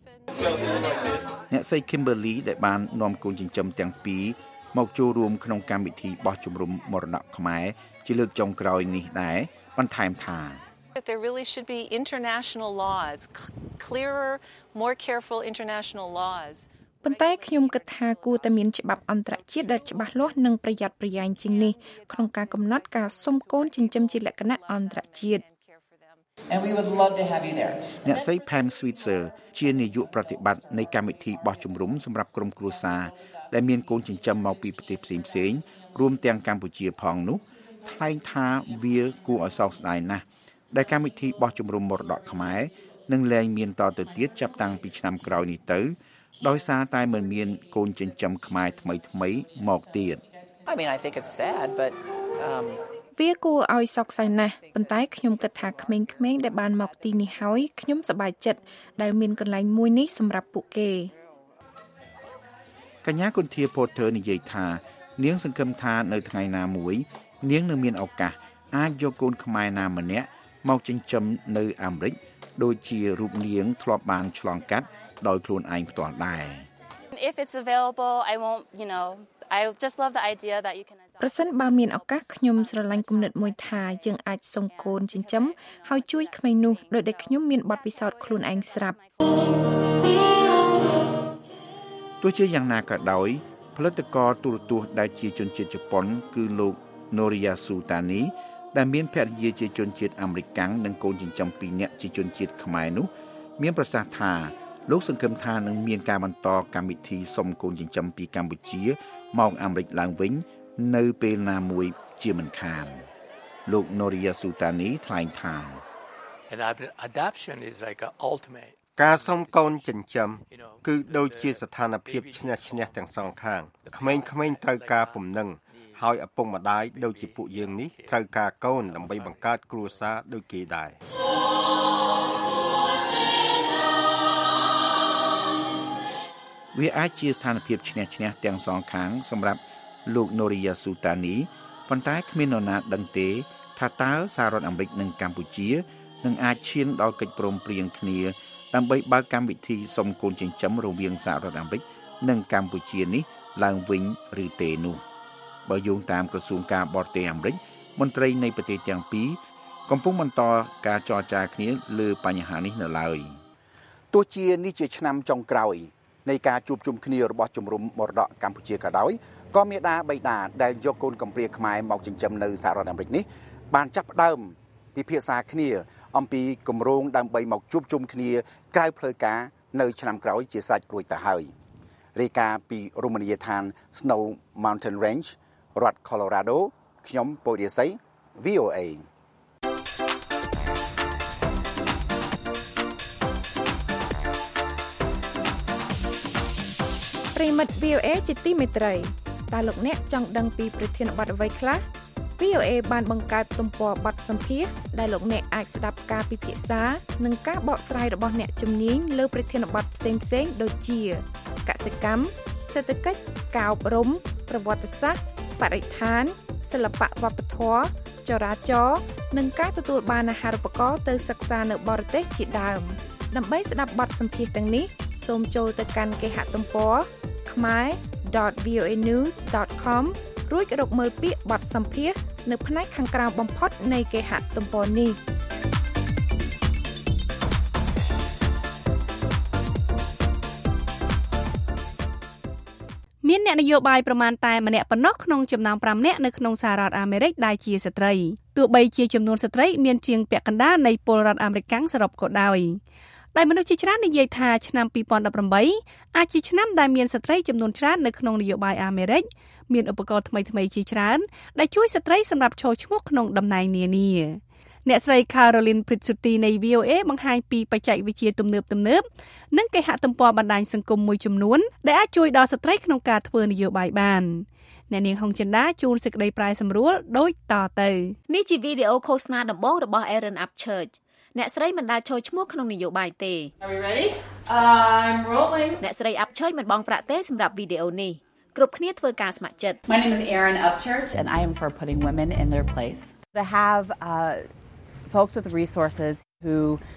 S6: អ្នកស្រី Kimberly ដែលបាននាំកូនចិញ្ចឹមទាំងពីរមកចូលរួមក្នុងកម្មវិធីបោះជំរំមរតកខ្មែរជាលើកចុងក្រោយនេះដែរបន្ថែមថា
S14: There really should be international laws, clearer, more careful international laws.
S11: ប៉ុន្តែខ្ញុំគិតថាគួរតែមានច្បាប់អន្តរជាតិដែលច្បាស់លាស់និងប្រយ័ត្នប្រយែងជាងនេះក្នុងការកំណត់ការសុំកូនចិញ្ចឹមជាលក្ខណៈអន្តរជាតិ
S15: And we would love to have you there.
S6: អ្នកស្រី Pam Switzer ជានាយកប្រតិបត្តិនៃកម្មវិធីបោះជំរំសម្រាប់ក្រុមគ្រួសារដែលមានកូនចិញ្ចឹមមកពីប្រទេសផ្សេងៗរួមទាំងកម្ពុជាផងនោះថ្លែងថាវាគួរឲ្យសោកស្ដាយណាស់ដែលកម្មវិធីបោះជំរំមរតកខ្មែរនឹងលែងមានតទៅទៀតចាប់តាំងពីឆ្នាំក្រោយនេះទៅដោយសារតែមិនមានកូនចិញ្ចឹមខ្មែរថ្មីមកទៀត
S15: I mean I think it's sad but
S11: វាគួរឲ្យសោកសៅណាស់ប៉ុន្តែខ្ញុំគិតថាក្មេងៗដែលបានមកទីនេះហើយខ្ញុំសប្បាយចិត្តដែលមានកន្លែងមួយនេះសម្រាប់ពួកគេ
S6: កញ្ញាគុនធា Porter និយាយថានាងសង្ឃឹមថានៅថ្ងៃណាមួយនាងនឹងមានឱកាសអាចយកកូនខ្មែរណាម្នាក់មកចិញ្ចឹមនៅអាមេរិកដូចជារូបនាងធ្លាប់បានឆ្លងកាត់ដោយខ្លួនឯងផ្ទាល់ដែរ
S10: If it's available, I won't, I just love the idea that you can
S11: ប្រសិនបើមានឱកាសខ្ញុំស្រឡាញ់គំនិតមួយថាយើងអាចសុំកូនចិញ្ចឹមហើយជួយក្មេងនោះដោយដែលខ្ញុំមានបទពិសោធន៍ខ្លួនឯងស្រាប់
S6: ទោះជាយ៉ាងណាក៏ដោយផលិតករទូរទស្សន៍ដែលជាជនជាតិជប៉ុនគឺលោក Noriyasu Tani ដែលមានភរិយាជាជនជាតិអាមេរិកាំងនិងកូនចិញ្ចឹម2នាក់ជាជនជាតិខ្មែរនោះមានប្រសាសន៍ថាលោកសង្ឃឹមថានឹងមានការបន្តកម្មវិធីសុំកូនចិញ្ចឹមពីកម្ពុជាមកអាមេរិកឡើងវិញនៅពេលណាមួយជាមិនខានលោក Noriyasu Tani ថ្លែងថា
S7: Adoption is like an ultimate
S8: ការសុំកូនចិញ្ចឹមគឺដូចជាស្ថានភាពឈ្នះឈ្នះទាំងសងខាងក្មេងៗត្រូវការពំនឹងហើយឪពុកម្ដាយដូចជាពួកយើងនេះត្រូវការកូនដើម្បីបង្កើតគ្រួសារដូចគេដែរវាអាចជាស្ថានភាពឈ្នះឈ្នះទាំងសងខាងសម្រាប់លោក Noriyasu Tani ប៉ុន្តែគ្មាននរណាដឹងទេថាតើសហរដ្ឋអាមេរិកនិងកម្ពុជានឹងអាចឈានដល់កិច្ចព្រមព្រៀងគ្នាដើម្បីបើកកម្មវិធីសុំកូនចិញ្ចឹមរវាងសហរដ្ឋអាមេរិកនិងកម្ពុជានេះឡើងវិញឬទេនោះបើយោងតាមក្រសួងការបរទេសអាមេរិកមន្ត្រីនៃប្រទេសទាំងពីរកំពុងបន្តការចរចាគ្នាលើបញ្ហានេះនៅឡើយទោះជានេះជាឆ្នាំចុងក្រោយនៃការជួបជុំគ្នារបស់ជំរំមរតកកម្ពុជាក៏ដោយក៏មេដាបៃតាដែលយកកូនកំព្រាខ្មែរមកចិញ្ចឹមនៅសហរដ្ឋអាមេរិកនេះបានចាប់ផ្ដើមពិភាក្សាគ្នាអំពីគម្រោងដើម្បីមកជួបជុំគ្នាក្រៅផ្លូវការនៅឆ្នាំក្រោយជាស្រេចរួចទៅហើយរាយការណ៍ពីរមណីយដ្ឋាន Snow Mountain Range រដ្ឋ Colorado ខ្ញុំពូឌីស័យ VOA
S11: ប្រិមិត្ត VOA ជាទីមេត្រីតើលោកអ្នកចង់ដឹងពីប្រធានបទអ្វីខ្លះ VOA បានបង្កើតទំព័របទសម្ភាសន៍ដែលលោកអ្នកអាចស្ដាប់ការពិភាក្សានិងការបកស្រាយរបស់អ្នកជំនាញលើប្រធានបទផ្សេងៗដូចជាកសិកម្មសេដ្ឋកិច្ចការអប់រំប្រវត្តិសាស្ត្របរិស្ថានសិល្បៈវប្បធម៌ចរាចរណ៍និងការទទួលបានអាហារូបករណ៍ទៅសិក្សានៅបរទេសជាដើមដើម្បីស្ដាប់បទសម្ភាសន៍ទាំងនេះសូមចូលទៅកាន់គេហទំព័រ khmer.voanews.com រួចរកមើលពាក្យបទសម្ភាសន៍នៅផ្នែកខាងក្រោមបំផុតនៃគេហទំព័រនេះ
S3: មានអ្នកនយោបាយប្រមាណតែម្នាក់ប៉ុណ្ណោះក្នុងចំណោម5នាក់នៅក្នុងសហរដ្ឋអាមេរិកដែលជាស្ត្រីទោះបីជាចំនួនស្ត្រីមានជាងពាក់កណ្ដាលនៃពលរដ្ឋអាមេរិកសរុបក៏ដោយដែលមនុស្សជាច្រើននិយាយថាឆ្នាំ2018អាចជាឆ្នាំដែលមានស្ត្រីចំនួនច្រើននៅក្នុងនយោបាយអាមេរិកមានឧបករណ៍ថ្មីៗជាច្រើនដែលជួយស្ត្រីសម្រាប់ចូលឈ្មោះក្នុងតំណែងនានាអ្នកស្រី Caroline Pritsuti នៃ VOA បង្ហាញពីបច្ចេកវិទ្យាទំនើបនិងគេហទំព័របណ្ដាញសង្គមមួយចំនួនដែលអាចជួយដល់ស្ត្រីក្នុងការធ្វើនយោបាយបានអ្នកនាងហុងចិន្តាជួនសេចក្តីប្រាយសម្រួលដូចតទៅ
S16: នេះជាវីដេអូឃោសនាដំបូងរបស់ Erin Upchurch អ្នកស្រីមិនដែលចូលឈ្មោះក្នុងនយោបាយទេ
S17: Are we ready? I'm rolling.
S16: អ្នកស្រី Upchurch មិនបងប្រាក់ទេសម្រាប់វីដេអូនេះគ្រប់គ្នាធ្វើការស្ម័គ្រចិត្ត
S15: My name is Erin Upchurch and I am for putting women in their place. To have folks with resources who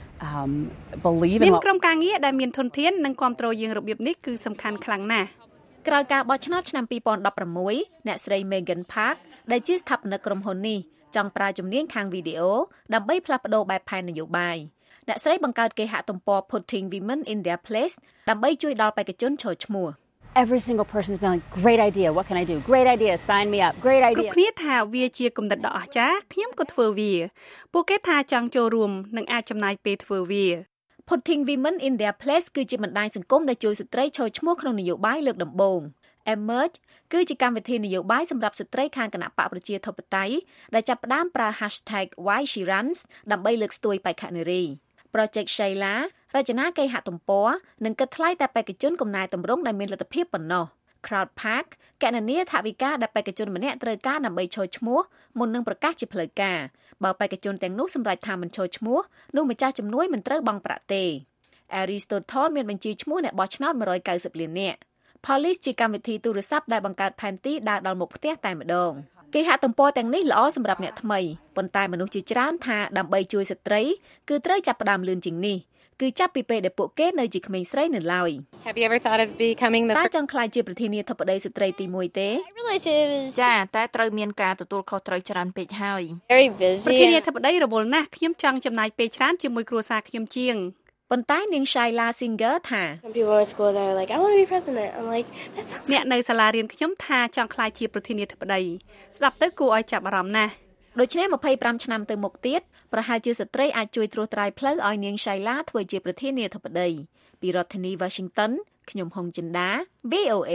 S15: believe in
S3: មានក្រុមការងារដែលមានធនធាននិងគ្រប់គ្រងយើងរបៀបនេះគឺសំខាន់ខ្លាំងណាស់
S16: ក្រោយការបោះឆ្នោតឆ្នាំ2016អ្នកស្រី Megan Park ដែលជាស្ថាបនិកក្រុមហ៊ុននេះចង់ប្រើជំនាញខាងវីដេអូដើម្បីផ្លាស់ប្ដូរបែបផែននយោបាយអ្នកស្រីបង្កើតគេហទំព័រ Putting Women in Their Place ដើម្បីជួយដល់បេក្ខជនចូលឈ្មោះ
S13: Every single person's been like, great idea, what can I do? Great idea, sign me up, great idea.
S3: គ្រប់គ្នាថាវាជាគំនិតដ៏អស្ចារ្យខ្ញុំក៏ធ្វើវាពួកគេថាចង់ចូលរួមនិងអាចចំណាយពេលធ្វើវា
S16: Putting Women in Their Place គឺជាបណ្ដាញសង្គមដែលជួយស្ត្រីចូលឈ្មោះក្នុងនយោបាយលើកដំបូង Emerge គឺជាកម្មវិធីនយោបាយសម្រាប់ស្ត្រីខាងគណបកប្រជាធិបតេយ្យដែលចាប់ផ្ដើមប្រើ #WhySheRuns ដើម្បីលើកស្ទួយបេក្ខនារី Project Sheila រចនាគេហទំព័រនិងគិតថ្លៃតែបេក្ខជនកំណែតម្រង់ដែលមានលទ្ធភាពប៉ុណ្ណោះ Crowdpack គណនាថវិកាដែលបេក្ខជនម្នាក់ត្រូវការដើម្បីចូលឈ្មោះមុននឹងប្រកាសជាផ្លូវការបើបេក្ខជនទាំងនោះសម្រេចថាមិនចូលឈ្មោះនោះម្ចាស់ជំនួយមិនត្រូវបង់ប្រាក់ទេ Aristotle មានបញ្ជីឈ្មោះអ្នកបោះឆ្នោត190លាននាក់ Police ជាកម្មវិធីទូរស័ព្ទដែលបង្កើតផែនទីដើរដល់មុខផ្ទះតែម្ដងគេហទំព័រទាំងនេះល្អសម្រាប់អ្នកថ្មីប៉ុន្តែមនុស្សជាច្រើនថាដើម្បីជួយស្ត្រីគឺត្រូវចាប់ផ្ដើមលឿនជាងនេះគឺចាប់ពីពេលដែលពួកគេនៅជាក្មេងស្រីនៅឡើយ
S18: Have you ever thought of becoming the
S16: តែចង់ក្លាយជាប្រធានាធិបតីស្ត្រីទី1ទេចាតែត្រូវមានការទទួលខុសត្រូវច្រើនពេកហើយប្រធានាធិបតីរវល់ណាស់ខ្ញុំចង់ចំណាយពេលច្រើនជាមួយគ្រួសារខ្ញុំជាងប៉ុន្តែនាង Shaila Singer ថា
S19: People in school they're like I want to be president. I'm like that sounds
S3: អ្នកនៅសាលារៀនខ្ញុំថាចង់ក្លាយជាប្រធានាធិបតីស្ដាប់ទៅគួរឲ្យចាប់អារម្មណ៍ណាស់
S16: ដូច្នេះ25ឆ្នាំទៅមុខទៀតប្រហែលជាស្ត្រីអាចជួយត្រួសត្រាយផ្លូវឲ្យនាង Shaila ធ្វើជាប្រធានាធិបតីពីរដ្ឋធានី Washington ខ្ញុំហុងចិន្តា VOA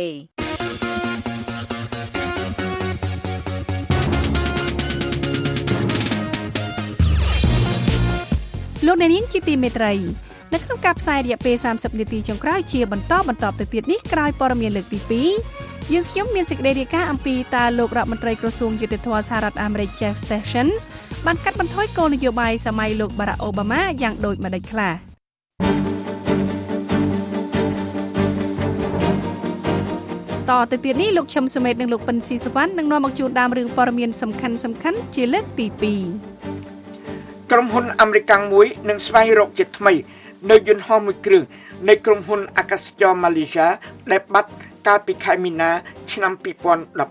S3: លោកអ្នកនាងជាទីមេត្រីនៅក្នុងការផ្សាយរយៈពេល30នាទីចុងក្រោយជាបន្តទៅទៀតនេះក្រោយព័ត៌មានលើកទី2យើងខ្ញុំមានសេចក្តីរាយការណ៍អំពីតើលោករដ្ឋមន្ត្រីក្រសួងយុតិធម៌សហរដ្ឋអាមេរិក Jeff Sessions បានកាត់បន្ថយគោលនយោបាយសម័យលោក Barack Obama យ៉ាងដូចម្តេចខ្លះតទៅទៀតនេះលោកឈឹមសុមេតនិងលោកប៉ិនស៊ីសវណ្ណនឹងនាំមកជូនដើមរឿងព័ត៌មានសំខាន់ជាលើកទី2
S4: ក្រុមហ៊ុនអាមេរិកមួយនឹងស្វែងរកជាថ្មីនៅយន្តហោះមួយគ្រឿងនៃក្រុមហ៊ុនអាកាសចរម៉ាឡេស៊ីដែលបាត់កាលពីខែមីនាឆ្នាំ2014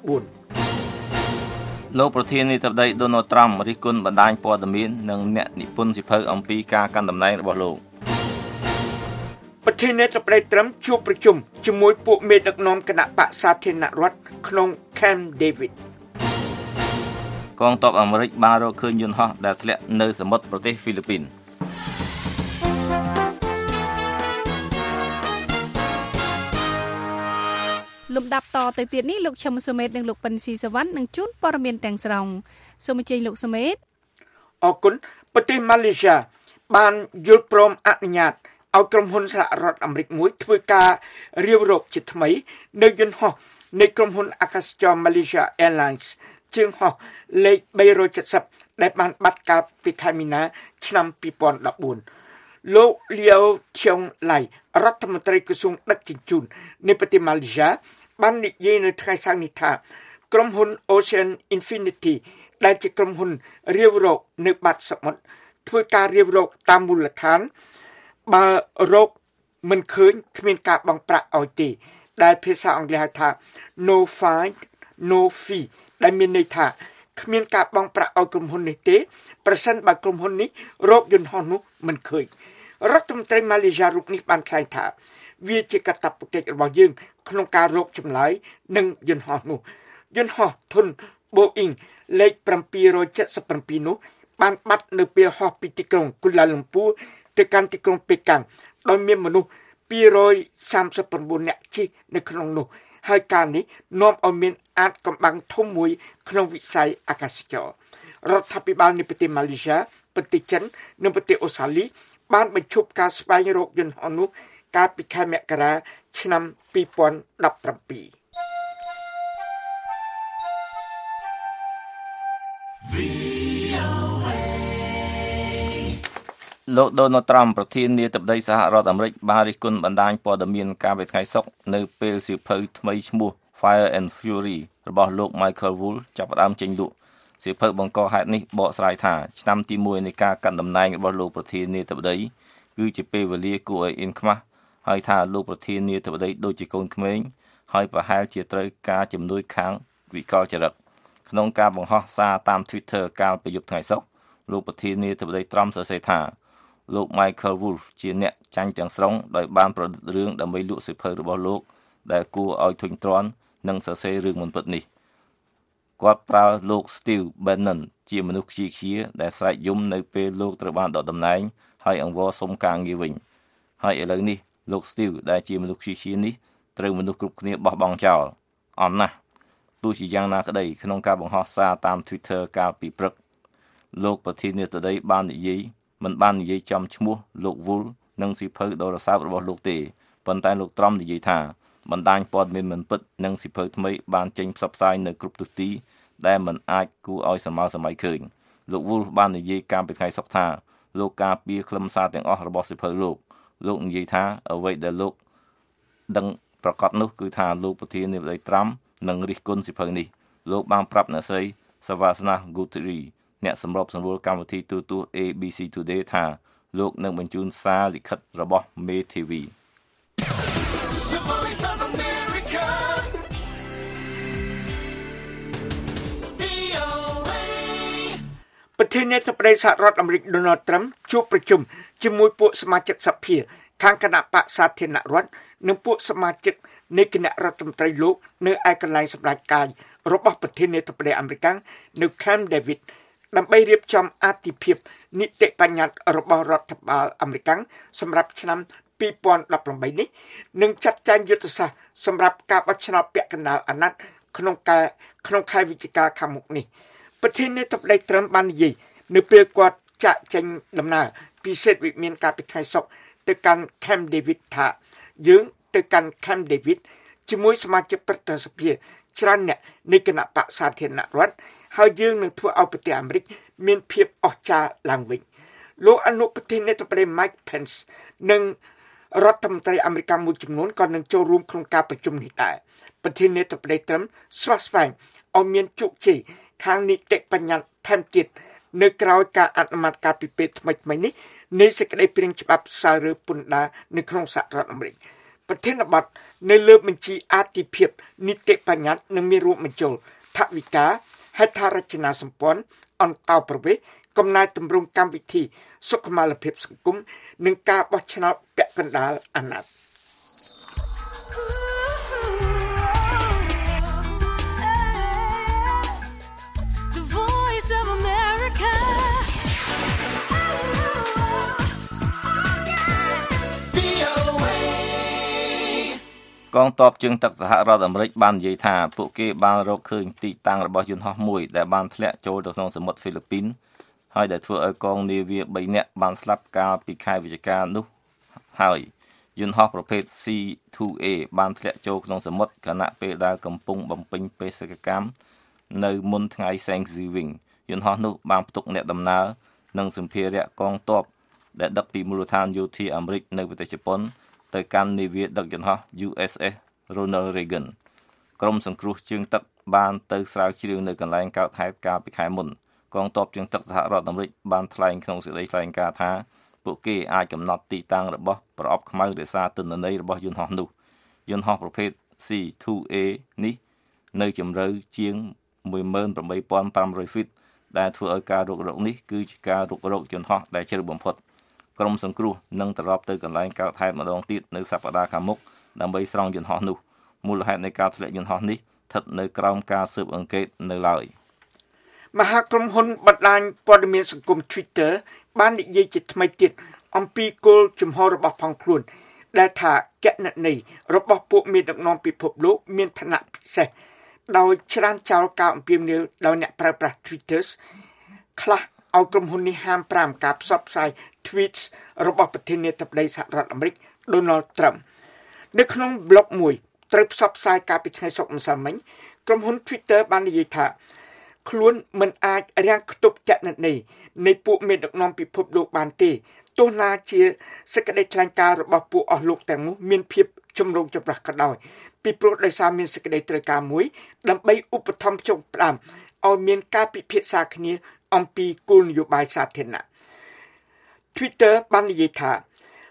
S5: លោកប្រធានាធិបតី Donald Trump រិះគន់បណ្ដាញព័ត៌មាននិងអ្នកនិពន្ធសៀវភៅអំពីការកាន់តំណែងរបស់លោក
S4: ប្រធានាធិបតី Trump ជួបប្រជុំជាមួយពួកមេដឹកនាំគណៈបក្សសាធារណរដ្ឋក្នុង Camp David
S5: កងទ័ពអាមេរិកបានរកឃើញយន្តហោះដែលធ្លាក់នៅសមុទ្រប្រទេសហ្វីលីពីន
S3: លំដាប់តទៅទៀតនេះលោកឈឹមសុមេតនិងលោកប៉ិនស៊ីសវណ្ណនឹងជូនព័ត៌មានទាំងស្រុងសូមអញ្ជើញលោកសុមេត
S4: អរគុណប្រទេសម៉ាឡេស៊ីបានយល់ព្រមអនុញ្ញាតឲ្យក្រុមហ៊ុនសហរដ្ឋអាមេរិកមួយធ្វើការរាវរកជាថ្មីនៅយន្តហោះនៃក្រុមហ៊ុនអាកាសចរ Malaysia Airlines ជើងហោះលេខ370ដែលបានបាត់កាលពីខែមីនាឆ្នាំ2014លោកលៀវឈុងឡៃរដ្ឋមន្ត្រីក្រសួងដឹកជញ្ជូននៃប្រទេសម៉ាឡេស៊ីបាននិយាយនៅថ្ងៃសៅរ៍នេះថាក្រុមហ៊ុន Ocean Infinity ដែលជាក្រុមហ៊ុនរាវរកនៅបាត់សមុទ្រធ្វើការរាវរកតាមមូលដ្ឋានបើរកមិនឃើញគ្មានការបង់ប្រាក់ឲ្យទេដែលភាសាអង់គ្លេសហៅថា no find no fee ដែលមានន័យថាគ្មានការបង់ប្រាក់ឲ្យក្រុមហ៊ុននេះទេប្រសិនបើក្រុមហ៊ុននេះរកយន្តហោះនោះមិនឃើញរដ្ឋមន្ត្រីម៉ាឡេស៊ីរូបនេះបានថ្លែងថាវាជាកាតព្វកិច្ចរបស់យើងក្នុងការរកចម្លើយនឹងយន្តហោះនោះយន្តហោះធុន Boeing លេខ777នោះបានបាត់នៅពេលហោះពីទីក្រុងកូឡាឡាំពូទៅកាន់ទីក្រុងប៉េកាំងដោយមានមនុស្ស239នាក់ជិះនៅក្នុងនោះហើយការនេះនាំឲ្យមានអាចកំបាំងធំមួយក្នុងវិស័យអាកាសចររដ្ឋាភិបាលនៃប្រទេសម៉ាឡេស៊ីប្រទេសចិននិងប្រទេសអូស្ត្រាលីបានបញ្ឈប់ការស្វែងរកយន្តហោះនោះកាលពីខែមករាឆ្នាំ2017
S5: លោក Donald Trump ប្រធានាធិបតីសហរដ្ឋអាមេរិកបានរិះគន់បណ្ដាញព័ត៌មានកាលពីថ្ងៃសុក្រនៅពេលសៀវភៅថ្មីឈ្មោះ Fire and Fury របស់លោក Michael Wolff ចាប់ផ្ដើមចេញលក់សៀវភៅបង្កហេតុនេះបកស្រាយថាឆ្នាំទី1នៃការកាន់តំណែងរបស់លោកប្រធានាធិបតីគឺជាពេលវេលាគួរឲ្យអៀនខ្មាស់ហើយថាលោកប្រធានាធិបតីដូចជាកូនក្មេងហើយប្រហែលជាត្រូវការជំនួយខាងវិកលចរិតក្នុងការបង្ហោះសារតាម Twitter កាលពីយប់ថ្ងៃសុក្រលោកប្រធានាធិបតី Trump សរសេរថាលោក Michael Wolff ជាអ្នកចាញ់ទាំងស្រុងដោយបានប្រឌិតរឿងដើម្បីលក់សៀវភៅរបស់លោកដែលគួរឲ្យធុញទ្រាន់និងសរសេររឿងមិនពិតនេះគាត់ប្រើលោក Steve Bannon ជាមនុស្សខ្ជាដែលស្រែកយំនៅពេលលោកត្រូវបានដកតំណែងហើយអង្វរសុំការងារវិញហើយឥឡូវនេះលោក Steve ដែលជាមនុស្សខ្ជានេះត្រូវមនុស្សគ្រប់គ្នាបោះបង់ចោលអន់ណាស់ទោះជាយ៉ាងណាក្តីក្នុងការបង្ហោះសារតាម Twitter កាលពីព្រឹកលោកប្រធានាធិបតីមិនបាននិយាយចំឈ្មោះលោក Wolff និងសៀវភៅដ៏រសើបរបស់លោកទេប៉ុន្តែលោក Trump និយាយថាបណ្ដាញព័ត៌មានមិនពិតនិងសៀវភៅថ្មីបានចេញផ្សព្វផ្សាយនៅគ្រប់ទិសទីដែលមិនអាចគួរឲ្យសម័យឃើញលោក Wolff បាននិយាយកាលពីថ្ងៃសុក្រថាលោកការពារខ្លឹមសារទាំងអស់របស់សៀវភៅលោកនិយាយថាអ្វីដែលលោកដឹងប្រកាសនោះគឺថាលោកប្រធានាធិបតី Trump នឹងរិះគន់សៀវភៅនេះលោកបានប្រាប់អ្នកស្រី Savasana Guthrie អ្នកសម្របសម្រួលកម្មវិធីទូទស្សន៍ ABC Today ថាលោកនឹងបញ្ជូនសារលិខិតរបស់មេធាវី
S4: ប្រធានាធិបតីសហរដ្ឋអាមេរិក Donald Trump ជួបប្រជុំជាមួយពួកសមាជិកសភាខាងគណៈបក្សសាធារណរដ្ឋនិងពួកសមាជិកនៃគណៈរដ្ឋមន្ត្រីលោកនៅឯកន្លែងសម្ដេចកាយរបស់ប្រធានាធិបតីអាមេរិកនៅ Camp David ដើម្បីរៀបចំអាទិភាពនីតិបញ្ញត្តិរបស់រដ្ឋបាលអាមេរិកសម្រាប់ឆ្នាំ2018នេះនិងចាត់ចែងយុទ្ធសាស្ត្រសម្រាប់ការបោះឆ្នោតពាក់កណ្ដាលអាណត្តិក្នុងខែវិច្ឆិកាខាងមុខនេះប្រធានាធិបតី Trump បាននិយាយនៅពេលគាត់ចាក់ចេញដំណើរពីសេតវិមានកាលពីថ្ងៃសុក្រទៅកាន់ Camp David ថាយើងទៅកាន់ Camp David ជាមួយសមាជិកព្រឹទ្ធសភាច្រើនអ្នកនៃគណៈបក្សសាធារណរដ្ឋហើយយើងនឹងធ្វើឲ្យប្រទេសអាមេរិកមានភាពអស្ចារ្យឡើងវិញលោកអនុប្រធានាធិបតី Mike Pence និងរដ្ឋមន្ត្រីអាមេរិកមួយចំនួនក៏នឹងចូលរួមក្នុងការប្រជុំនេះដែរប្រធានាធិបតី Trump ស្វាស្វែងឲ្យមានជោគជ័យខាងនីតិបញ្ញត្តិថែមទៀតនៅក្រៅការអនុម័តការពិពេលថ្មីនេះនៃសេចក្តីព្រាងច្បាប់សាររើពន្ធដារនៅក្នុងសហរដ្ឋអាមេរិកប្រធានបទនៅលើបញ្ជីអាទិភាពនីតិបញ្ញត្តិនឹងមានរួមបញ្ចូលថវិកាហេដ្ឋារចនាសម្ព័ន្ធអន្តោប្រវេសន៍កំណែទម្រង់កម្មវិធីសុខុមាលភាពសង្គមនិងការបោះឆ្នោតពាក់កណ្ដាលអាណត្តិ
S5: កងទ័ពជើងទឹកសហរដ្ឋអាមេរិកបាននិយាយថាពួកគេបានរកឃើញទីតាំងរបស់យន្តហោះមួយដែលបានធ្លាក់ចូលទៅក្នុងសមុទ្រហ្វីលីពីនហើយដែលធ្វើឲ្យកងនាវា3នាក់បានស្លាប់កាលពីខែវិច្ឆិកានោះហើយយន្តហោះប្រភេទ C-2A បានធ្លាក់ចូលក្នុងសមុទ្រខណៈពេលដែលកំពុងបំពេញបេសកកម្មនៅមុនថ្ងៃ Thanksgiving យន្តហោះនោះបានផ្ទុកអ្នកដំណើរនិងសម្ភារៈកងទ័ពដែលដឹកពីមូលដ្ឋានយោធាអាមេរិកនៅប្រទេសជប៉ុនទៅកាន់នាវាដឹកយន្តហោះ USS Ronald Reagan ក្រុមសង្គ្រោះជើងទឹកបានទៅស្រាវជ្រាវនៅកន្លែងកើតហេតុកាលពីខែមុនកងទ័ពជើងទឹកសហរដ្ឋអាមេរិកបានថ្លែងក្នុងសេចក្តីថ្លែងការណ៍ថាពួកគេអាចកំណត់ទីតាំងរបស់ប្រអប់ខ្មៅរក្សាទិន្នន័យរបស់យន្តហោះនោះយន្តហោះប្រភេទ C-2A នេះនៅជម្រៅជាង 18,500 ហ្វីតដែលធ្វើឲ្យការរុករកនេះគឺជាការរុករកយន្តហោះដែលជ្រៅបំផុតក្រុមសង្គ្រោះនឹងត្រឡប់ទៅកន្លែងកើតហេតុម្ដងទៀតនៅសប្តាហ៍ខាងមុខដើម្បីស្រង់យន្តហោះនោះមូលហេតុនៃការធ្លាក់យន្តហោះនេះស្ថិតនៅក្រោមការស៊ើបអង្កេតនៅឡើយ
S4: មហាក្រុមហ៊ុនបណ្ដាញព័ត៌មានសង្គម Twitter បាននិយាយជាថ្មីទៀតអំពីគោលជំហររបស់ផងខ្លួនដែលថាគណនីរបស់ពួកមេដឹកនាំពិភពលោកមានឋានៈពិសេសដោយច្រានចោលការអំពាវនាវដោយអ្នកប្រើប្រាស់ Twitter ខ្លះឲ្យក្រុមហ៊ុននេះហាម5ការផ្សព្វផ្សាយ tweets របស់ប្រធានាធិបតីសហរដ្ឋអាមេរិក Donald Trump នៅក្នុង blog មួយត្រូវផ្សព្វផ្សាយកាលពីថ្ងៃសុក្រម្សិលមិញក្រុមហ៊ុន Twitter បាននិយាយថាខ្លួនមិនអាចរាំងខ្ទប់គណនីនៃពួកមេដឹកនាំពិភពលោកបានទេទោះណាជាសេចក្តីថ្លែងការណ៍របស់ពួកអស់លោកទាំងនោះមានភាពចម្រូងចម្រាសក៏ដោយពីព្រោះដោយសារមានសេចក្តីត្រូវការមួយដើម្បីឧបត្ថម្ភជោគផ្ដើមឲ្យមានការពិភាក្សាគ្នាអំពីគោលនយោបាយសាធារណៈ Twitter បាននិយាយថា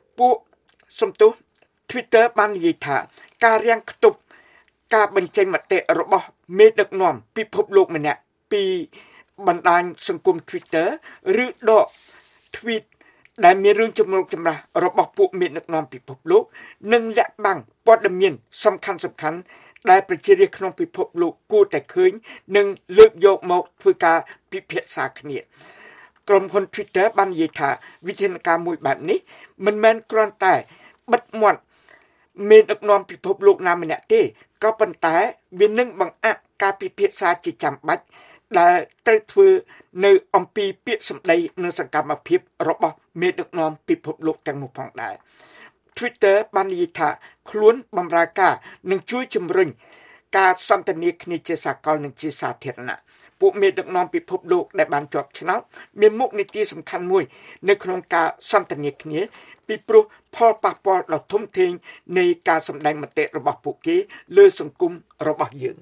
S4: Twitter បាននិយាយថាការរាំងខ្ទប់ការបញ្ចេញមតិរបស់មេដឹកនាំពិភពលោកម្នាក់ពីបណ្ដាញសង្គម Twitter ឬដក tweet ដែលមានរឿងចម្រូងចម្រាសរបស់ពួកមេដឹកនាំពិភពលោកនិងលាក់បាំងព័ត៌មានសំខាន់ៗដែលប្រជារាស្ត្រក្នុងពិភពលោកគួរតែឃើញនិងលើកយកមកធ្វើការពិភាក្សាគ្នាក្រុមហ៊ុន Twitter បាននិយាយថាវិធានការមួយបែបនេះមិនមែនគ្រាន់តែបិទមាត់មេដឹកនាំពិភពលោកណាម្នាក់ទេក៏ប៉ុន្តែវានឹងបង្អាក់ការពិភាក្សាជាចាំបាច់ដែលត្រូវធ្វើនៅអំពីពាក្យសម្ដីនិងសកម្មភាពរបស់មេដឹកនាំពិភពលោកទាំងនោះផងដែរ Twitter បាននិយាយថាខ្លួនបម្រើការនឹងជួយជំរុញការសន្ទនាគ្នាជាសាកលនិងជាសាធារណៈពួកមេដឹកនាំពិភពលោកដែលបានជាប់ឆ្នោតមានមុខនីតិសំខាន់មួយនៅក្នុងការសន្ទនាគ្នាពីព្រោះផលប៉ះពាល់ដ៏ធំធេងនៃការសម្ដែងមតិរបស់ពួកគេលើសង្គមរបស់យើង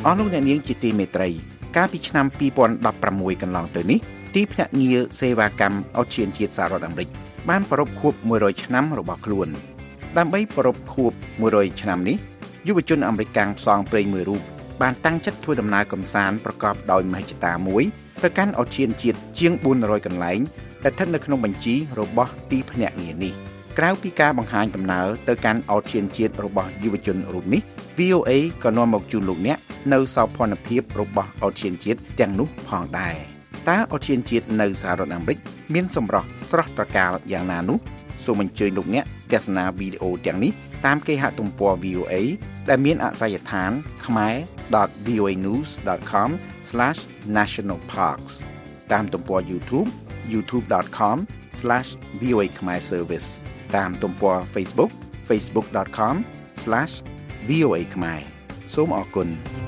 S6: អស់លោកអ្នកនាងជាទីមេត្រីកាលពីឆ្នាំ2016កន្លងទៅនេះទីភ្នាក់ងារសេវាកម្មអូសៀនជាតិសហរដ្ឋអាមេរិកបានប្រារព្ធខួប100ឆ្នាំរបស់ខ្លួនដើម្បីប្រារព្ធខួប100ឆ្នាំនេះយុវជនអាមេរិកកាំងផ្សងព្រេងមួយរូបបានតាំងចិត្តធ្វើដំណើរកម្សាន្តប្រកបដោយមហិច្ឆតាមួយទៅកាន់អូសៀនជាតិជាង400កន្លែងដែលស្ថិតនៅក្នុងបញ្ជីរបស់ទីភ្នាក់ងារនេះក្រៅពីការបង្ហាញដំណើរទៅកាន់អូសៀនជាតិរបស់យុវជនរូបនេះ VOA ក៏នាំមកជូនលោកអ្នកនៅសោភ័ណភាពរបស់អូសៀនជាតិទាំងនោះផងដែរតើអូសៀនជាតិនៅសហរដ្ឋអាមេរិកមានសម្រស់ស្រស់ត្រកាលយ៉ាងណានោះសូមអញ្ជើញលោកអ្នកទស្សនាវីដេអូទាំងនេះតាមគេហទំព័រ VOA ដែលមានអាសយដ្ឋាន khmer.voanews.com/nationalparks តាមទំព័រ YouTube youtube.com/VOA Khmer Service តាមទំព័រ Facebook facebook.com/VOA Khmer សូមអរគុណ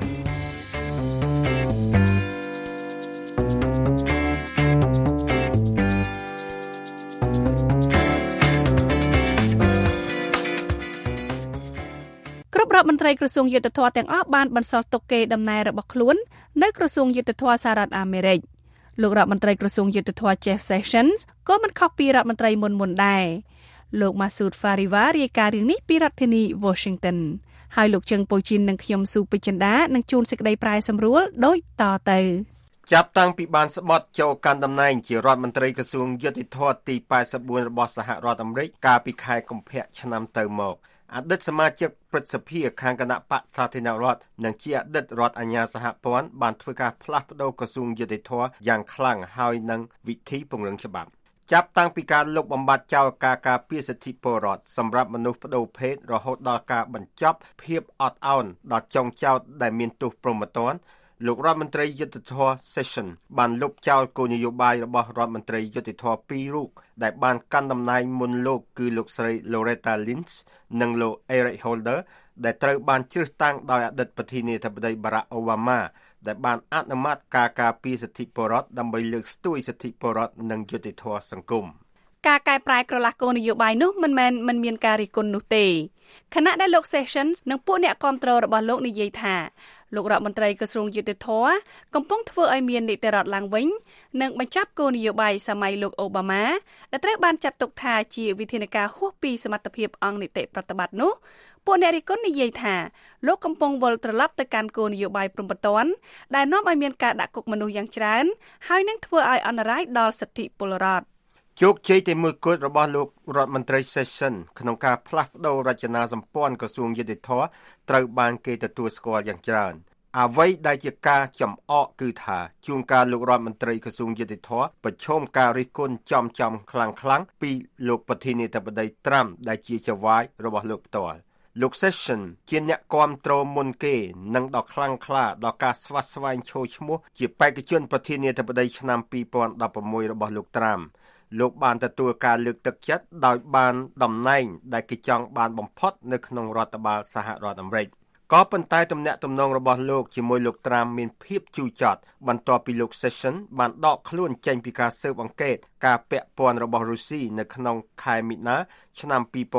S3: រដ្ឋមន្ត្រីក្រសួងយុទ្ធភ័ពទាំងអស់បានបន្សល់ទុកកេរដំណែលរបស់ខ្លួននៅក្រសួងយុទ្ធភ័ពសហរដ្ឋអាមេរិកលោករដ្ឋមន្ត្រីក្រសួងយុទ្ធភ័ព Jeff Sessions ក៏មិនខុសពីរដ្ឋមន្ត្រីមុនដែរលោក Masood Fariwa រាយការណ៍រឿងនេះពីរដ្ឋធានី Washington ហើយលោកជឹងប៉ូជីននិងខ្ញុំស៊ូពេជ្រចិន្តានឹងជួនសេចក្តីប្រែសម្រួលដូចតទៅ
S8: ចាប់តាំងពីបានស្បត់ចូលកាន់តំណែងជារដ្ឋមន្ត្រីក្រសួងយុទ្ធភ័ពទី84របស់សហរដ្ឋអាមេរិកកាលពីខែកុម្ភៈឆ្នាំទៅមកអតីតសមាជិកព្រឹទ្ធសភាខាងគណៈបក្សសាធារណរដ្ឋនិងជាអតីតរដ្ឋអាជ្ញាសហព័ន្ធបានធ្វើការផ្លាស់ប្តូរក្រសួងយុទ្ធភ័ពយ៉ាងខ្លាំងហើយនឹងវិធីពង្រឹងច្បាប់ចាប់តាំងពីការលុបបំបាត់ចោលការការពារសិទ្ធិពលរដ្ឋសម្រាប់មនុស្សប្តូរភេទរហូតដល់ការបញ្ចប់ភាពអត់ឱនដល់ចុងចោទដែលមានទោសព្រហ្មទណ្ឌលោករដ្ឋមន្ត្រីយុទ្ធភ័ព Session បានលុបចោលគោលនយោបាយរបស់រដ្ឋមន្ត្រីយុទ្ធភ័ព2រូបដែលបានកាន់តំណែងមុនលោកគឺលោកស្រី Loretta Lynch និងលោក Eric Holder ដែលត្រូវបានជ្រើសតាំងដោយអតីតប្រធានាធិបតី Barack Obama ដែលបានអនុម័តការការពារសិទ្ធិពលរដ្ឋដើម្បីលើកស្ទួយសិទ្ធិពលរដ្ឋនិងយុត្តិធម៌សង្គម
S3: ការកែប្រែក្រឡាគោលនយោបាយនោះមិនមែនមិនមានការរិះគន់នោះទេខណៈដែលលោក Sessions និងពួកអ្នកគាំទ្ររបស់លោកនិយាយថាលោករដ្ឋមន្ត្រីក្រសួងយុត្តិធម៌កំពុងធ្វើឲ្យមាននីតិរដ្ឋឡើងវិញនិងបញ្ចប់គោលនយោបាយសម័យលោកអូបាម៉ាដែលត្រូវបានចាត់ទុកថាជាវិធានការហួសពីសមត្ថភាពអង្គនីតិប្រតិបត្តិនោះពួកអ្នករិះគន់និយាយថាលោកកំពុងវិលត្រឡប់ទៅកាន់គោលនយោបាយព្រំប្រទានដែលនាំឲ្យមានការដាក់គុកមនុស្សយ៉ាងច្រើនហើយនឹងធ្វើឲ្យអន្តរាយដល់សិទ្ធិពលរដ្ឋ
S8: ជោគជ័យតែមួយគត់របស់លោករដ្ឋមន្ត្រី Session ក្នុងការផ្លាស់ប្តូររចនាសម្ព័ន្ធក្រសួងយុត្តិធម៌ត្រូវបានគេទទួលស្គាល់យ៉ាងច្រើនអ្វីដែលជាការចំអកគឺថាជួនកាលលោករដ្ឋមន្ត្រីក្រសួងយុត្តិធម៌ប្រឈមការរិះគន់ចំខ្លាំងពីលោកប្រធានាធិបតី Trump ដែលជាចៅហ្វាយរបស់លោកផ្ទាល់លោក Session ជាអ្នកគាំទ្រមុនគេនិងដ៏ខ្លាំងក្លាដល់ការស្វាស្វែងឈរឈ្មោះជាបេក្ខជនប្រធានាធិបតីឆ្នាំ2016របស់លោក Trumpលោកបានទទួលការលើកទឹកចិត្តដោយបានតំណែងដែលគេចង់បានបំផុតនៅក្នុងរដ្ឋបាលសហរដ្ឋអាមេរិកក៏ប៉ុន្តែទំនាក់ទំនងរបស់លោកជាមួយលោកត្រាំមានភាពជូរចត់បន្ទាប់ពីលោក Session បានដកខ្លួនចេញពីការស៊ើបអង្កេតការពាក់ព័ន្ធរបស់រុស្ស៊ីនៅក្នុងខែមីនាឆ្នាំ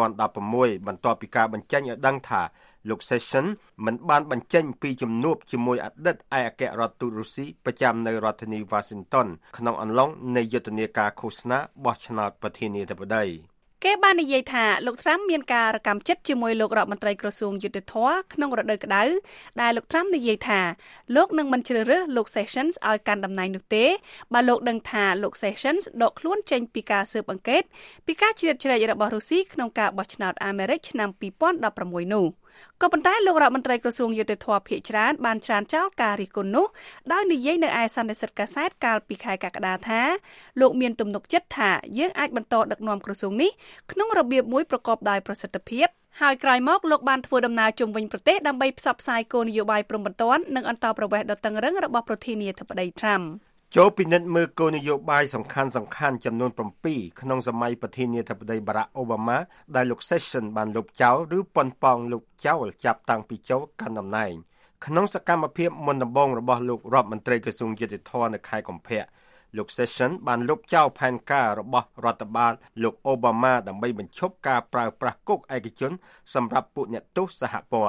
S8: 2016បន្ទាប់ពីការបញ្ចេញឲ្យដឹងថាលោក Session មិនបានបញ្ចេញពីជំនួបជាមួយអតីតឯកអគ្គរដ្ឋទូតរុស្ស៊ីប្រចាំនៅរដ្ឋធានី Washington ក្នុងអំឡុងនៃយុទ្ធនាការឃោសនាបោះឆ្នោតប្រធានាធិបតី
S3: គេបាននិយាយថាលោកត្រាំមានការរកម្មចិត្តជាមួយលោករដ្ឋមន្ត្រីក្រសួងយុទ្ធភ័ពក្នុងរដូវក្តៅដែលលោកត្រាំនិយាយថាលោកនឹងមិនជ្រើសរើសលោក Sessions ឲ្យកាន់តំណែងនោះទេបើលោកដឹងថាលោក Sessions ដកខ្លួនចេញពីការស៊ើបអង្កេតពីការជ្រៀតជ្រែករបស់រុស្ស៊ីក្នុងការបោះឆ្នោតអាមេរិកឆ្នាំ2016នោះក៏ប៉ុន្តែលោករដ្ឋមន្ត្រីក្រសួងយុត្តិធម៌ភាគច្រើនបានច្រានចោលការរិះគន់នោះដោយនិយាយនៅឯសន្និសីទកាសែតកាលពីខែកក្កដាថាលោកមានទំនុកចិត្តថាយើងអាចបន្តដឹកនាំក្រសួងនេះក្នុងរបៀបមួយប្រកបដោយប្រសិទ្ធភាពហើយក្រោយមកលោកបានធ្វើដំណើរជុំវិញប្រទេសដើម្បីផ្សព្វផ្សាយគោលនយោបាយព្រំប្រទាននិងអន្តរប្រវេសន៍ដ៏តឹងរ៉ឹងរបស់ប្រធានាធិបតី Trump
S8: ចូលពិនិត្យមើលគោលនយោបាយសំខាន់ចំនួន7ក្នុងសម័យប្រធានាធិបតី Barack Obama ដែលលោក Session បានលុបចោលឬប៉ុនប៉ងលុបចោលចាប់តាំងពីចូលកាន់តំណែងក្នុងសកម្មភាពមុនដំបូងរបស់លោករដ្ឋមន្ត្រីក្រសួងយុតិធម៌នៅខែកុម្ភៈលោក Session បានលុបចោលផែនការរបស់រដ្ឋបាលលោក Obama ដើម្បីបញ្ឈប់ការប្រើប្រាស់គុកឯកជនសម្រាប់ពួកអ្នកទោសសហព័ន្ធ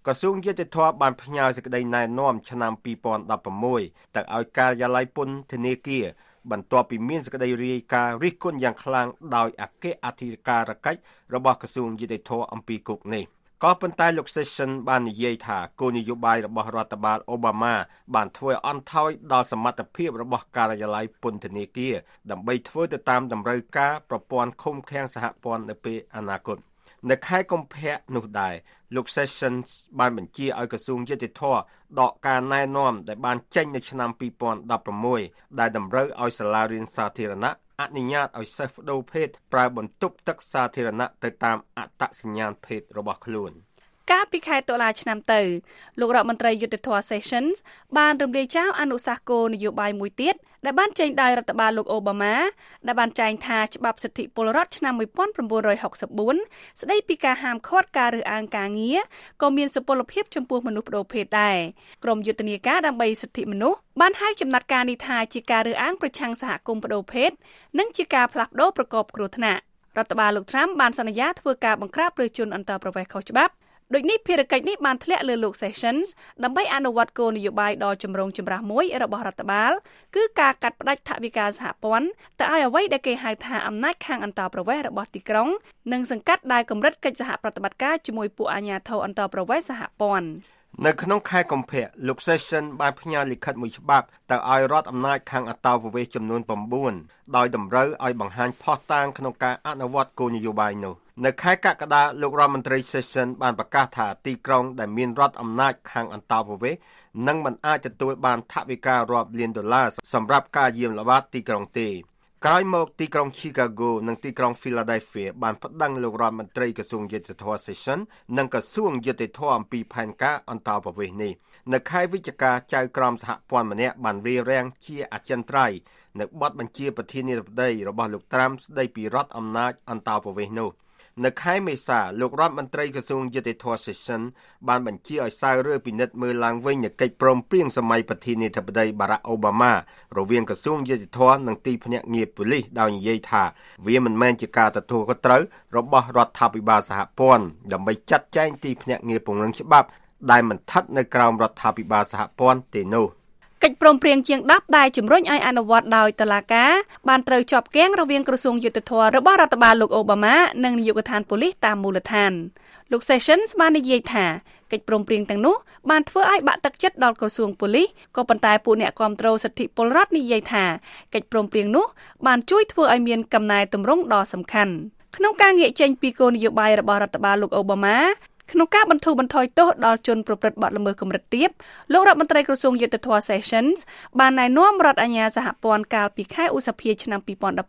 S8: ក្រសួងយុតិធម៌បានផ្ញើសេចក្តីណែនាំឆ្នាំ2016ទៅឲ្យការិយាល័យពន្ធនាគារបន្ទាប់ពីមានសេចក្តីរាយការណ៍រិះគន់យ៉ាងខ្លាំងដោយអគ្គអធិការកិច្ចរបស់ក្រសួងយុតិធម៌អំពីគុកនេះក៏ប៉ុន្តែលោក Session បាននិយាយថាគោលនយោបាយរបស់រដ្ឋបាលអូបាម៉ាបានធ្វើអន់ថយដល់សមត្ថភាពរបស់ការិយាល័យពន្ធនាគារដើម្បីធ្វើទៅតាមតម្រូវការប្រព័ន្ធឃុំឃាំងសហព័ន្ធនៅពេលអនាគតនៅខែកុម្ភៈនោះដែរលោក Sessions បានបញ្ជាឲ្យក្រសួងយុតិធម៌ដកការណែនាំដែលបានចេញនៅឆ្នាំ2016ដែលតម្រូវឲ្យសាលារៀនសាធារណៈអនុញ្ញាតឲ្យសិស្សប្តូរភេទប្រើបន្ទប់ទឹកសាធារណៈទៅតាមអត្តសញ្ញាណភេទរបស់ខ្លួន
S3: កាលពីខែតុលាឆ្នាំទៅលោករដ្ឋមន្ត្រីយុតិធធម៌ Sessions បានរំលាយចោលអនុសាសន៍គោលនយោបាយមួយទៀតដែលបានចេញដោយរដ្ឋបាលលោកអូបាម៉ាដែលបានចែងថាច្បាប់សិទ្ធិពលរដ្ឋឆ្នាំ1964ស្តីពីការហាមឃាត់ការរើសអើងការងារក៏មានសុពលភាពចំពោះមនុស្សប្តូរភេទដែរក្រមយុទ្ធនាការដើម្បីសិទ្ធិមនុស្សបានហៅចំណាត់ការនេះថាជាការរើសអើងប្រឆាំងសហគមន៍ប្តូរភេទនិងជាការផ្លាស់ប្តូរប្រកបគ្រោះថ្នាក់រដ្ឋបាលលោក Trump បានសន្យាធ្វើការបង្ក្រាបប្រជាជនអន្តរប្រវេសន៍ខុសច្បាប់ដូចនេះភារកិច្ចនេះបានធ្លាក់លើលោក Sessions ដើម្បីអនុវត្តគោលនយោបាយដ៏ចម្រូងចម្រាសមួយរបស់រដ្ឋបាលគឺការកាត់ផ្តាច់ថវិកាសហព័ន្ធទៅឲ្យអ្វីដែលគេហៅថាអំណាចខាងអន្តរប្រវេសន៍របស់ទីក្រុងនិងសង្កាត់ដែលកម្រិតកិច្ចសហប្រតិបត្តិការជាមួយពួកអាជ្ញាធរអន្តរប្រវេសន៍សហព័ន្ធ
S8: នៅក្នុងខែកុម្ភៈលោក Session បានផ្ញើលិខិតមួយច្បាប់ទៅឲ្យរដ្ឋអំណាចខាងអន្តរប្រវេសន៍ចំនួន9ដោយតម្រូវឲ្យបង្ហាញភស្តុតាងក្នុងការអនុវត្តគោលនយោបាយនោះនៅខែកក្កដាលោករដ្ឋមន្ត្រី Session បានប្រកាសថាទីក្រុងដែលមានរដ្ឋអំណាចខាងអន្តរប្រវេសន៍នឹងមិនអាចទទួលបានថវិការាប់លានដុល្លារសម្រាប់ការយាមល្បាតទីក្រុងទេក្រោយមកទីក្រុង Chicago និងទីក្រុង Philadelphia បានប្តឹងលោករដ្ឋមន្ត្រីក្រសួងយុតិធម៌ Session និងក្រសួងយុតិធម៌អំពីផែនការអន្តរប្រវេសន៍នេះនៅខែវិច្ឆិកាចៅក្រមសហព័ន្ធម្នាក់បានរារាំងជាអចិន្ត្រៃយ៍នៅបទបញ្ជាប្រធានាធិបតីរបស់លោកត្រាំស្ដីពីរដ្ឋអំណាចអន្តរប្រវេសន៍នោះនៅខែមេសាលោករដ្ឋមន្ត្រីក្រសួងយុតិធម៌ Session បានបញ្ជាឲ្យសាវរើពិនិត្យមើលឡើងវិញនូវកិច្ចព្រមព្រៀងសម័យប្រធានាធិបតី Barack Obama រវាងក្រសួងយុតិធម៌និងទីភ្នាក់ងារប៉ូលីសដោយនិយាយថាវាមិនមែនជាការទទួលខុសត្រូវរបស់រដ្ឋាភិបាលសហព័ន្ធដើម្បីចាត់ចែងទីភ្នាក់ងារពង្រឹងច្បាប់ដែលមិនស្ថិតនៅក្រោមរដ្ឋាភិបាលសហព័ន្ធទេនោះ
S3: កិច្ចព្រមព្រៀងជាង10ដែលជំរុញឲ្យអនុវត្តដោយតុលាការបានត្រូវជាប់គាំងរវាងក្រសួងយុតិធម៌របស់រដ្ឋបាលលោកអូបាម៉ានិងនាយកដ្ឋានប៉ូលីសតាមមូលដ្ឋានលោក Sessions បាននិយាយថាកិច្ចព្រមព្រៀងទាំងនោះបានធ្វើឲ្យបាក់ទឹកចិត្តដល់ក្រសួងប៉ូលីសក៏ប៉ុន្តែពួកអ្នកគាំទ្រសិទ្ធិពលរដ្ឋនិយាយថាកិច្ចព្រមព្រៀងនោះបានជួយធ្វើឲ្យមានកំណែទម្រង់ដ៏សំខាន់ក្នុងការងាកចេញពីគោលនយោបាយរបស់រដ្ឋបាលលោកអូបាម៉ាក្នុងការបន្ធូរបន្ថយទោសដល់ជនប្រព្រឹត្តបទល្មើសកម្រិតទាបលោករដ្ឋមន្ត្រីក្រសួងយុតិធម៌ Sessions បានណែនាំរដ្ឋអាជ្ញាសហព័ន្ធកាលពីខែឧសភាឆ្នាំ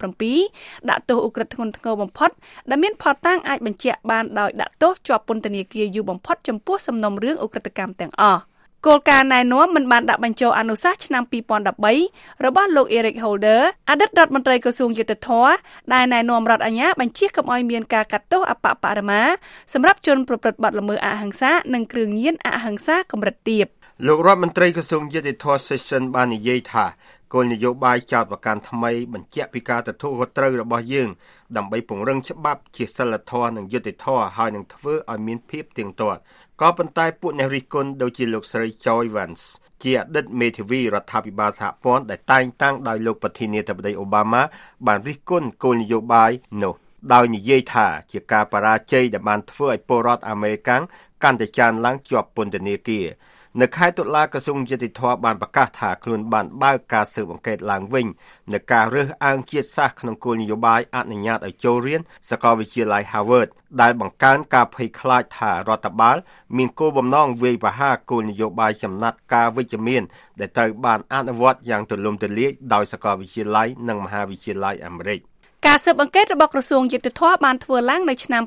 S3: 2017ដាក់ទោសឧក្រិដ្ឋធ្ងន់ធ្ងរបំផុតដែលមានភស្តុតាងអាចបញ្ជាក់បានដោយដាក់ទោសជាប់ពន្ធនាគារយូរបំផុតចំពោះសំណុំរឿងឧក្រិដ្ឋកម្មទាំងអស់គោលការណ៍ណែនាំមិនបានដាក់បញ្ចូលអនុសាសន៍ឆ្នាំ2013របស់លោក Eric Holder អតីតរដ្ឋមន្ត្រីក្រសួងយុតិធម៌ដែលណែនាំរដ្ឋអាជ្ញាបញ្ជាកុំឲ្យមានការកាត់ទោសអបបរមាសម្រាប់ជនប្រព្រឹត្តបទល្មើសអហិង្សានិងគ្រឿងញៀនអហិង្សាកម្រិតទាប
S8: លោករដ្ឋមន្ត្រីក្រសួងយុតិធម៌ Session បាននិយាយថាគោលនយោបាយចោទប្រកាន់ថ្មីបញ្ជាក់ពីការទទួលខុសត្រូវរបស់យើងដើម្បីពង្រឹងច្បាប់ជាសីលធម៌និងយុត្តិធម៌ហើយនឹងធ្វើឲ្យមានភាពទៀងទាត់ក៏ប៉ុន្តែពួកអ្នករិះគន់ដូចជាលោកស្រី Joy Vance ជាអតីតមេធាវីរដ្ឋាភិបាលសហព័ន្ធដែលតែងតាំងដោយលោកប្រធានាធិបតីអូបាម៉ាបានរិះគន់គោលនយោបាយនោះដោយនិយាយថាជាការបរាជ័យដែលបានធ្វើឲ្យពលរដ្ឋអាមេរិកកាន់តែច្រើនឡើងជាប់ពន្ធនាគារនៅខែតុលាក្រសួងយុតិធម៌បានប្រកាសថាខ្លួនបានបើកការស៊ើបអង្កេតឡើងវិញនៅការរើសអើងជាតិសាសន៍ក្នុងគោលនយោបាយអនុញ្ញាតឲ្យចូលរៀនសាកលវិទ្យាល័យ Harvard ដែលបង្កើនការភ័យខ្លាចថារដ្ឋបាលមានគោលបំណងវាយប្រហារគោលនយោបាយចំណាត់ការវិជ្ជមានដែលត្រូវបានអនុវត្តយ៉ាងទូលំទូលាយដោយសាកលវិទ្យាល័យនិងមហាវិទ្យាល័យអាមេរិក
S3: ការស៊ើបអង្កេតរបស់ក្រសួងយុតិធម៌បានធ្វើឡើងនៅឆ្នាំ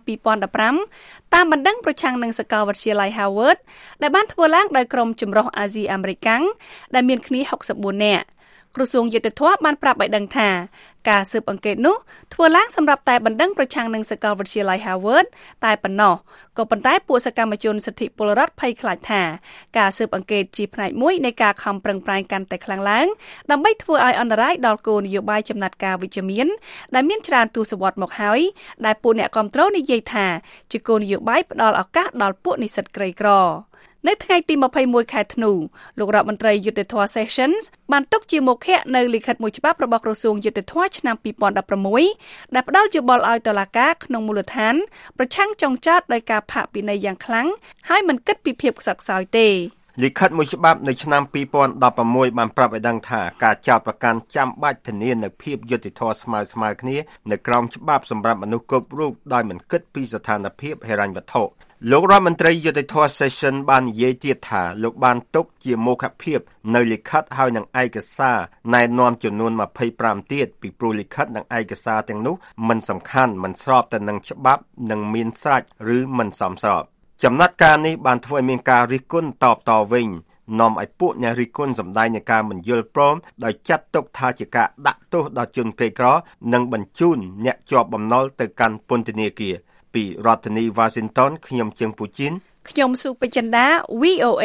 S3: 2015តាមបណ្ដឹងប្រឆាំងនឹងសាកលវិទ្យាល័យ Harvard ដែលបានធ្វើឡើងដោយក្រុមចម្រុះអាស៊ីអាមេរិកាំងដែលមានគ្នា64នាក់ក្រសួងយុតិធធម៌បានប្រាប់ឲ្យដឹងថាការស៊ើបអង្កេតនោះធ្វើឡើងសម្រាប់តែបណ្ដឹងប្រឆាំងនឹងសាកលវិទ្យាល័យ Harvard តែប៉ុណ្ណោះក៏ប៉ុន្តែពួកសកម្មជនសិទ្ធិពលរដ្ឋភ័យខ្លាចថាការស៊ើបអង្កេតជាផ្នែកមួយនៃការខំប្រឹងប្រែងកាន់តែខ្លាំងឡើងដើម្បីធ្វើឲ្យអន្តរាយដល់គោលនយោបាយចំណាត់ការវិជ្ជមានដែលមានច្រើនទសវត្សរ៍មកហើយដែលពួកអ្នកគាំទ្រនិយាយថាជាគោលនយោបាយផ្ដល់ឱកាសដល់ពួកនិស្សិតក្រីក្រនៅថ្ងៃទី21ខែធ្នូលោករដ្ឋមន្ត្រីយុតិធធម៌ Sessions បានទុកជាមុខៈនៅលិខិតមួយច្បាប់របស់ក្រសួងយុតិធធម៌ឆ្នាំ2016ដែលផ្ដល់យោបល់ឲ្យតុលាការក្នុងមូលដ្ឋានប្រឆាំងចុងចោទដោយការផាកពិន័យយ៉ាងខ្លាំងហើយមិនគិតពីភាពខ្សត់ខ្សោយទេ
S8: លិខិតមួយច្បាប់នៅឆ្នាំ2016បានប្រាប់ឲ្យដឹងថាការចោទប្រកាន់ចាំបាច់ធានានូវភាពយុត្តិធម៌ស្មើៗគ្នានៅក្រោមច្បាប់សម្រាប់មនុស្សគ្រប់រូបដោយមិនគិតពីស្ថានភាពហិរញ្ញវត្ថុលោករដ្ឋមន្ត្រីយុតិធធម៌ Session បាននិយាយទៀតថាលោកបានទុកជាមោខភាពនៅលិខិតហើយនឹងឯកសារណែនាំចំនួន25ទៀតពីព្រោះលិខិតនិងឯកសារទាំងនោះមិនសំខាន់មិនស្របទៅនឹងច្បាប់និងមានស្រេចឬមិនសមស្របចំណាត់ការនេះបានធ្វើឲ្យមានការរិះគន់តវិញនាំឲ្យពួកអ្នករិះគន់សម្ដែងនៃការមិនយល់ព្រមដោយចាត់ទុកថាជាការដាក់ទោសដល់ជនក្រីក្រនិងបញ្ជូនអ្នកជាប់បំណុលទៅកាន់ពន្ធនាគារពីរដ្ឋធានី Washington ខ្ញុំជើងពូជីន
S3: ខ្ញុំសុបចិន្តា VOA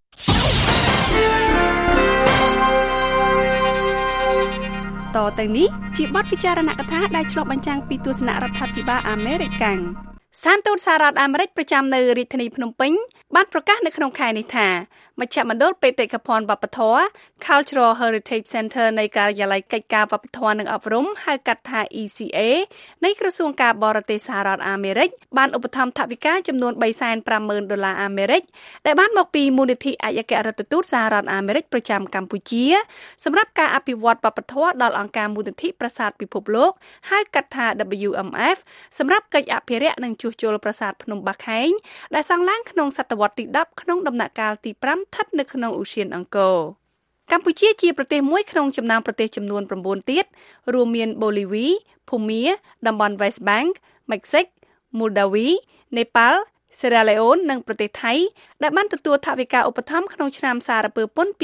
S3: តទៅនេះជាបទពិចារណកថាដែលឆ្លុះបញ្ចាំងពីទស្សនៈរដ្ឋាភិបាលអាមេរិកស្ថានទូតសហរដ្ឋអាមេរិកប្រចាំនៅរាជធានីភ្នំពេញបានប្រកាសនៅក្នុងខែនេះថាមជ្ឈមណ្ឌលបេតិកភណ្ឌវប្បធម៌ Cultural Heritage Center នៃការិយាល័យកិច្ចការវប្បធម៌និងអប់រំហៅកាត់ថា ECA នៃក្រសួងការបរទេសសហរដ្ឋអាមេរិកបានឧបត្ថម្ភថវិកាចំនួន$350,000អាមេរិកដែលបានមកពីមូលនិធិឯកអគ្គរដ្ឋទូតសហរដ្ឋអាមេរិកប្រចាំកម្ពុជាសម្រាប់ការអភិវឌ្ឍវប្បធម៌ដល់អង្គការមូលនិធិប្រាសាទពិភពលោកហៅកាត់ថា WMF សម្រាប់កិច្ចអភិរក្សនិងជួសជុលប្រាសាទភ្នំបាខែងដែលសាងឡើងក្នុងសតវត្សទី10ក្នុងដំណាក់កាលទី5ស្ថិតនៅក្នុងឧទ្យានអង្គរកម្ពុជាជាប្រទេសមួយក្នុងចំណោមប្រទេសចំនួន9ទៀតរួមមានបូលីវីភូមាតំបន់ West Bank មិចស៊ិកមូលដាវីនេប៉ាល់សេរ៉ាឡេអូននិងប្រទេសថៃដែលបានទទួលថវិកាឧបត្ថម្ភក្នុងឆ្នាំសារពើពន្ធ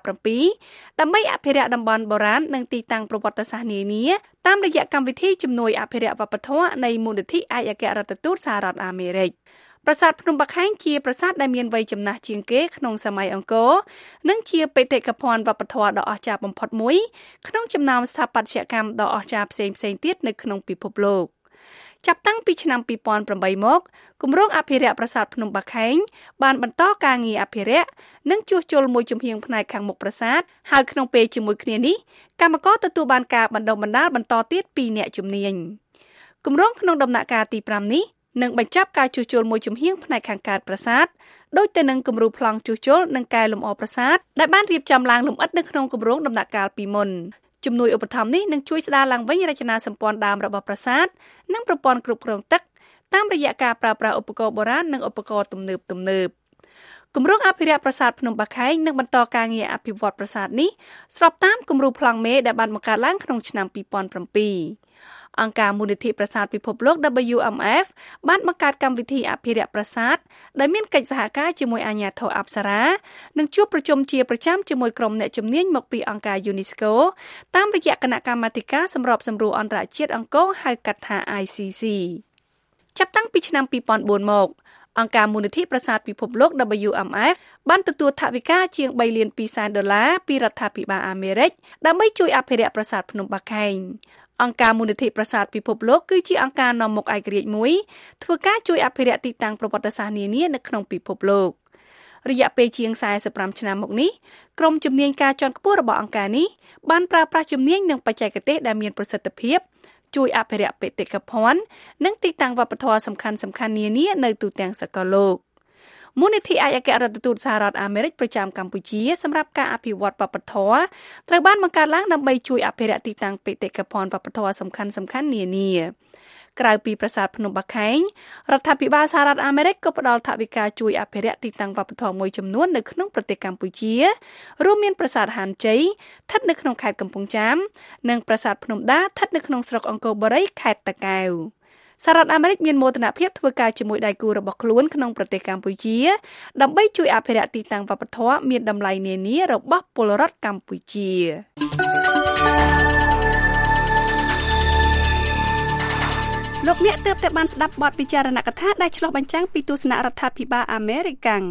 S3: 2017ដើម្បីអភិរក្សតំបន់បុរាណនិងទីតាំងប្រវត្តិសាស្ត្រនានាតាមរយៈកម្មវិធីជំនួយអភិរក្សវប្បធម៌នៃមូលនិធិឯកអគ្គរដ្ឋទូតសហរដ្ឋអាមេរិកប្រាសាទភ្នំបាខែងជាប្រាសាទដែលមានវ័យចំណាស់ជាងគេក្នុងសម័យអង្គរនិងជាបេតិកភណ្ឌវប្បធម៌ដ៏អស្ចារ្យបំផុតមួយក្នុងចំណោមស្ថាបត្យកម្មដ៏អស្ចារ្យផ្សេងៗទៀតនៅក្នុងពិភពលោកចាប់តាំងពីឆ្នាំ2008មកគម្រោងអភិរក្សប្រាសាទភ្នំបាខែងបានបន្តការងារអភិរក្សនិងជួសជុលមួយជំហានផ្នែកខាងមុខប្រាសាទហើយក្នុងពេលជាមួយគ្នានេះកម្មករទទួលបានការបណ្ដុះបណ្ដាលបន្តទៀតពីអ្នកជំនាញគម្រោងក្នុងដំណាក់កាលទី5នេះនឹងបញ្ចប់ការជួសជុលមួយជំហានផ្នែកខាងកើតប្រាសាទដោយទៅនឹងគំរូប្លង់ជួសជុលនិងកែលម្អប្រាសាទដែលបានរៀបចំឡើងលម្អិតនៅក្នុងគម្រោងដំណាក់កាលពីមុនជំនួយឧបត្ថម្ភនេះនឹងជួយស្ដារឡើងវិញរចនាសម្ព័ន្ធដើមរបស់ប្រាសាទនិងប្រព័ន្ធគ្រប់គ្រងទឹកតាមរយៈការប្រើប្រាស់ឧបករណ៍បុរាណនិងឧបករណ៍ទំនើបគម្រោងអភិរក្សប្រាសាទភ្នំបាខែងនឹងបន្តការងារអភិវឌ្ឍប្រាសាទនេះស្របតាមគំរូប្លង់មេដែលបានបង្កើតឡើងក្នុងឆ្នាំ2007អង្គការមូលនិធិប្រាសាទពិភពលោក WMF បានបង្កើតកម្មវិធីអភិរក្សប្រាសាទដែលមានកិច្ចសហការជាមួយអាជ្ញាធរអប្សរានិងជួបប្រជុំជាប្រចាំជាមួយក្រុមអ្នកជំនាញមកពីអង្គការ UNESCO តាមរយៈគណៈកម្មាធិការសម្របសម្រួលអន្តរជាតិអង្គរហៅកាត់ថា ICC ចាប់តាំងពីឆ្នាំ2004មកអង្គការមូលនិធិប្រាសាទពិភពលោក WMF បានទទួលថវិកាជាង$3.2 លានពីរដ្ឋាភិបាលអាមេរិកដើម្បីជួយអភិរក្សប្រាសាទភ្នំបាខែងអង្គការមូលនិធិប្រាសាទពិភពលោកគឺជាអង្គការនាំមុខឯករាជ្យមួយធ្វើការជួយអភិរក្សទីតាំងប្រវត្តិសាស្ត្រនានានៅក្នុងពិភពលោករយៈពេលជាង45ឆ្នាំមកនេះក្រុមជំនាញការជាន់ខ្ពស់របស់អង្គការនេះបានប្រើប្រាស់ជំនាញនិងបច្ចេកទេសដែលមានប្រសិទ្ធភាពជួយអភិរក្សបេតិកភណ្ឌនិងទីតាំងវប្បធម៌សំខាន់ៗនានានៅទូទាំងសកលលោកមូលនិធិឯកអគ្គរដ្ឋទូតសហរដ្ឋអាមេរិកប្រចាំកម្ពុជាសម្រាប់ការអភិវឌ្ឍវប្បធម៌ត្រូវបានបង្កើតឡើងដើម្បីជួយអភិរក្សទីតាំងបេតិកភណ្ឌវប្បធម៌សំខាន់ៗនានាក្រៅពីប្រាសាទភ្នំបាខែងរដ្ឋាភិបាលសហរដ្ឋអាមេរិកក៏ផ្ដល់ថវិកាជួយអភិរក្សទីតាំងវប្បធម៌មួយចំនួននៅក្នុងប្រទេសកម្ពុជារួមមានប្រាសាទហានជ័យស្ថិតនៅក្នុងខេត្តកំពង់ចាមនិងប្រាសាទភ្នំដាស្ថិតនៅក្នុងស្រុកអង្គរបូរីខេត្តតាកែវសហរដ្ឋអាមេរិកមានមោទនភាពធ្វើការជាមួយដៃគូរបស់ខ្លួនក្នុងប្រទេសកម្ពុជាដើម្បីជួយអភិរក្សទីតាំងវប្បធម៌មានតម្លៃនានារបស់ពលរដ្ឋកម្ពុជាលោកអ្នកទើបតែបានស្ដាប់បទពិចារណកថាដែលឆ្លុះបញ្ចាំងពីទស្សនៈរដ្ឋាភិបាលអាមេរិកាំង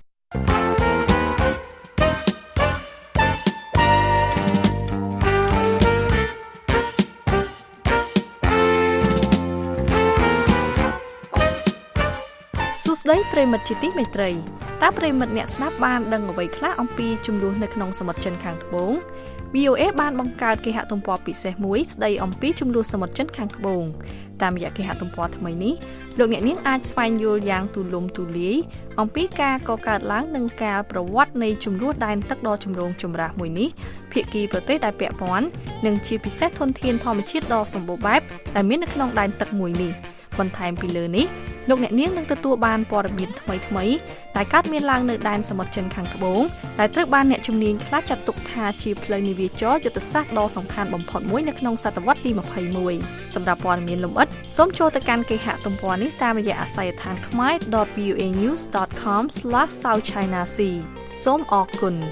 S3: សួស្តីប្រិមិត្តជាទីមេត្រីតើប្រិមិត្តអ្នកស្ដាប់បានដឹងអ្វីខ្លះអំពីជំនួសនៅក្នុងសមុទ្រចិនខាងត្បូង VOA បានបង្កើតគេហទំព័រពិសេសមួយស្ដីអំពីជំនួសសមុទ្រចិនខាងត្បូងតាមរយៈគេហទំព័រថ្មីនេះលោកអ្នកនាងអាចស្វែងយល់យ៉ាងទូលំទូលាយអំពីការកកើតឡើងនិងការប្រវត្តិនៃជំនួសដែនទឹកដ៏ចម្រូងចម្រាសមួយនេះភាគីប្រទេសដែលពាក់ព័ន្ធនិងជាពិសេសធនធានធម្មជាតិដ៏សម្បូរបែបដែលមាននៅក្នុងដែនទឹកមួយនេះបន្ថែមពីលើនេះលោកអ្នកនាងនឹងទទួលបានព័ត៌មានថ្មីៗដែលកើតមានឡើងនៅដែនសមុទ្រចិនខាងត្បូងដែលត្រូវបានអ្នកជំនាញខ្លះចាត់ទុកថាជាផ្លូវនាវាចរយុទ្ធសាស្ត្រដ៏សំខាន់បំផុតមួយនៅក្នុងសតវត្សទី21សម្រាប់ព័ត៌មានលម្អិតសូមចូលទៅកាន់គេហទំព័រនេះតាមរយៈអាសយដ្ឋាន khmer.voanews.com/southchinasea សូមអរគុណ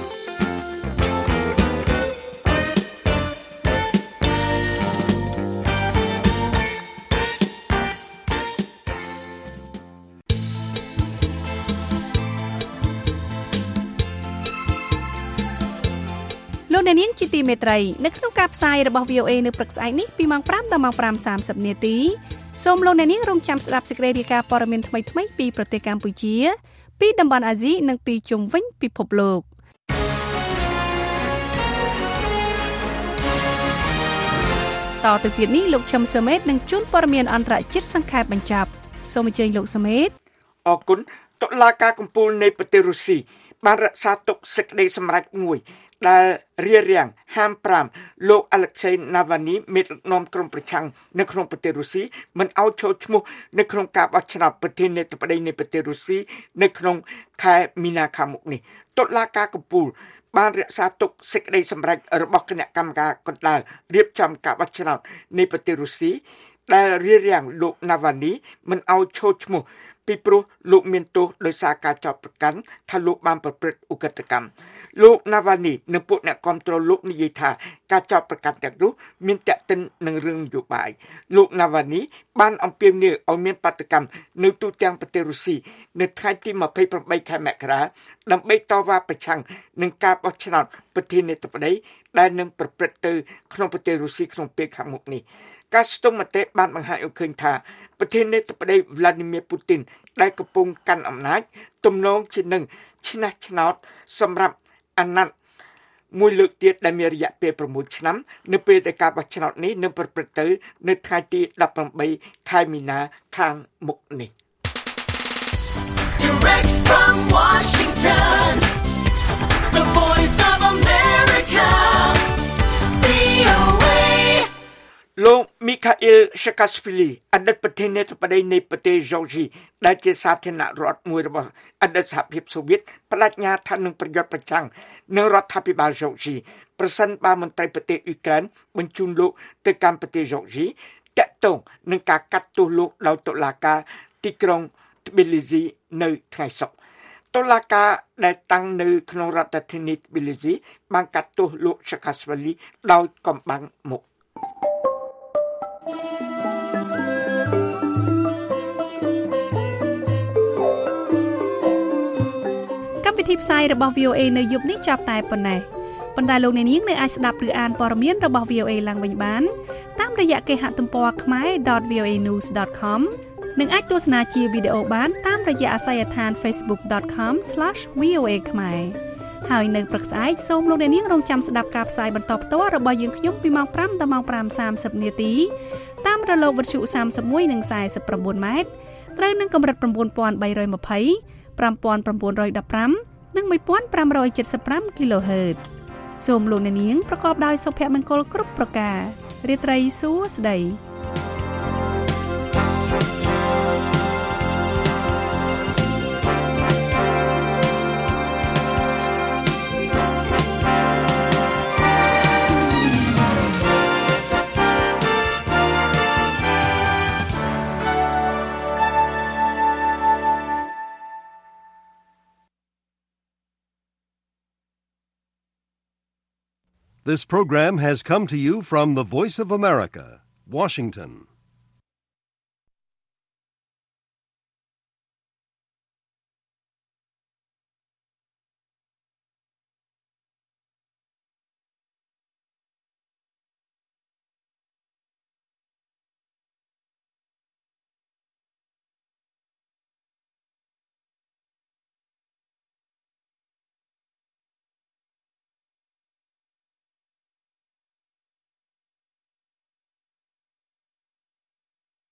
S3: លោកអ្នកនាងជាទីមេត្រីនៅក្នុងការផ្សាយរបស់ VOA នៅព្រឹកស្អែកនេះពីម៉ោង 5 ដល់ម៉ោង 5:30 នាទីសូមលោកអ្នកនាងរងចាំស្ដាប់សេចក្តីរាយការណ៍ព័ត៌មានថ្មីៗពីប្រទេសកម្ពុជាពីតំបន់អាស៊ីនិងពីជុំវិញពិភពលោកតទៅទៀតនេះលោកឈឹមសមេតនឹងជូនព័ត៌មានអន្តរជាតិសង្ខេបបញ្ចប់សូមអញ្ជើញលោកសមេត
S4: អរគុណតុលាការកំពូលនៃប្រទេសរុស្ស៊ីបានរក្សាទុកសេចក្តីសម្រេចមួយដែលរារាំងហាម5លោក Alexei Navalny មេដឹកនាំក្រុមប្រឆាំងនៅក្នុងប្រទេសរុស្ស៊ីមិនឲ្យចូលឈ្មោះនៅក្នុងការបោះឆ្នោតប្រធានាធិបតីនៃប្រទេសរុស្ស៊ីនៅក្នុងខែមីនាខាងមុខនេះតុលាការកំពូលបានរក្សាទុកសេចក្តីសម្រេចរបស់គណៈកម្មការកណ្ដាលរៀបចំការបោះឆ្នោតនៃប្រទេសរុស្ស៊ីដែលរារាំងលោក Navalny មិនឲ្យចូលឈ្មោះពីព្រោះលោកមានទោសដោយសារការចោទប្រកាន់ថាលោកបានប្រព្រឹត្តឧក្រិដ្ឋកម្មលោក Navalny និងពួកអ្នកគាំទ្រលោកនិយាយថាការចោទប្រកាន់ទាំងនោះមានទាក់ទិននឹងរឿងនយោបាយលោក Navalny បានអំពាវនាវឲ្យមានបាតកម្មនៅទូទាំងប្រទេសរុស្ស៊ីនៅថ្ងៃទី28ខែមករាដើម្បីតវ៉ាប្រឆាំងនឹងការបោះឆ្នោតប្រធានាធិបតីដែលនឹងប្រព្រឹត្តទៅក្នុងប្រទេសរុស្ស៊ីក្នុងពេលខាងមុខនេះការស្ទង់មតិបានបង្ហាញឲ្យឃើញថាប្រធានាធិបតី Vladimir Putin ដែលកំពុងកាន់អំណាចទំនងជានឹងឈ្នះឆ្នោតសម្រាប់អាណត្តិមួយលើកទៀតដែលមានរយៈពេល6ឆ្នាំនៅពេលដែលការបោះឆ្នោតនេះនឹងប្រព្រឹត្តទៅនៅថ្ងៃទី18ខែមីនាខាងមុខនេះ Direct from Washington The Voice of America VOA លោក Mikhail Saakashvili អតីតប្រធានាធិបតីនៃប្រទេសហ្សូជីដែលជាសាធារណរដ្ឋមួយរបស់អតីតសហភាពសូវៀតបដិញ្ញាថានឹងប្រយុទ្ធប្រឆាំងនឹងរដ្ឋាភិបាលហ្សូជីប្រសិនបើមន្ត្រីប្រទេសអ៊ុយក្រែនបញ្ជូនលោកទៅកាន់ប្រទេសហ្សូជីតាក់ទងនឹងការកាត់ទោសលោកដោយតុលាការទីក្រុងត្ប៊ីលីស៊ីនៅថ្ងៃសុក្រតុលាការដែលតាំងនៅក្នុងរដ្ឋធានីត្ប៊ីលីស៊ីបានកាត់ទោសលោក Saakashvili ដោយកំបាំងមុខ
S3: កម្មវិធីផ្សាយរបស់ VOA នៅយប់នេះចាប់តែប៉ុណ្ណេះប៉ុន្តែលោកអ្នកនាងនៅអាចស្ដាប់ឬអានព័ត៌មានរបស់ VOA ឡើងវិញបានតាមរយៈគេហទំព័រ khmer.voanews.com និងអាចទស្សនាជាវីដេអូបានតាមរយៈអាសយដ្ឋាន facebook.com/voa khmer ហើយនៅព្រឹកស្អែកសូមលោកអ្នកនាងរងចាំស្ដាប់ការផ្សាយបន្តផ្ទាល់របស់យើងខ្ញុំពីម៉ោង 5 ដល់ម៉ោង 5:30 នាទីតាមរលកវិទ្យុ31និង49ម៉ែត្រត្រូវនឹងកម្រិត 9320 5915 និង 1575 kHz សូមលោកអ្នកនាងប្រកបដោយសុភមង្គលគ្រប់ប្រការរាត្រីសួស្តី
S1: This program has come to you from the Voice of America, Washington.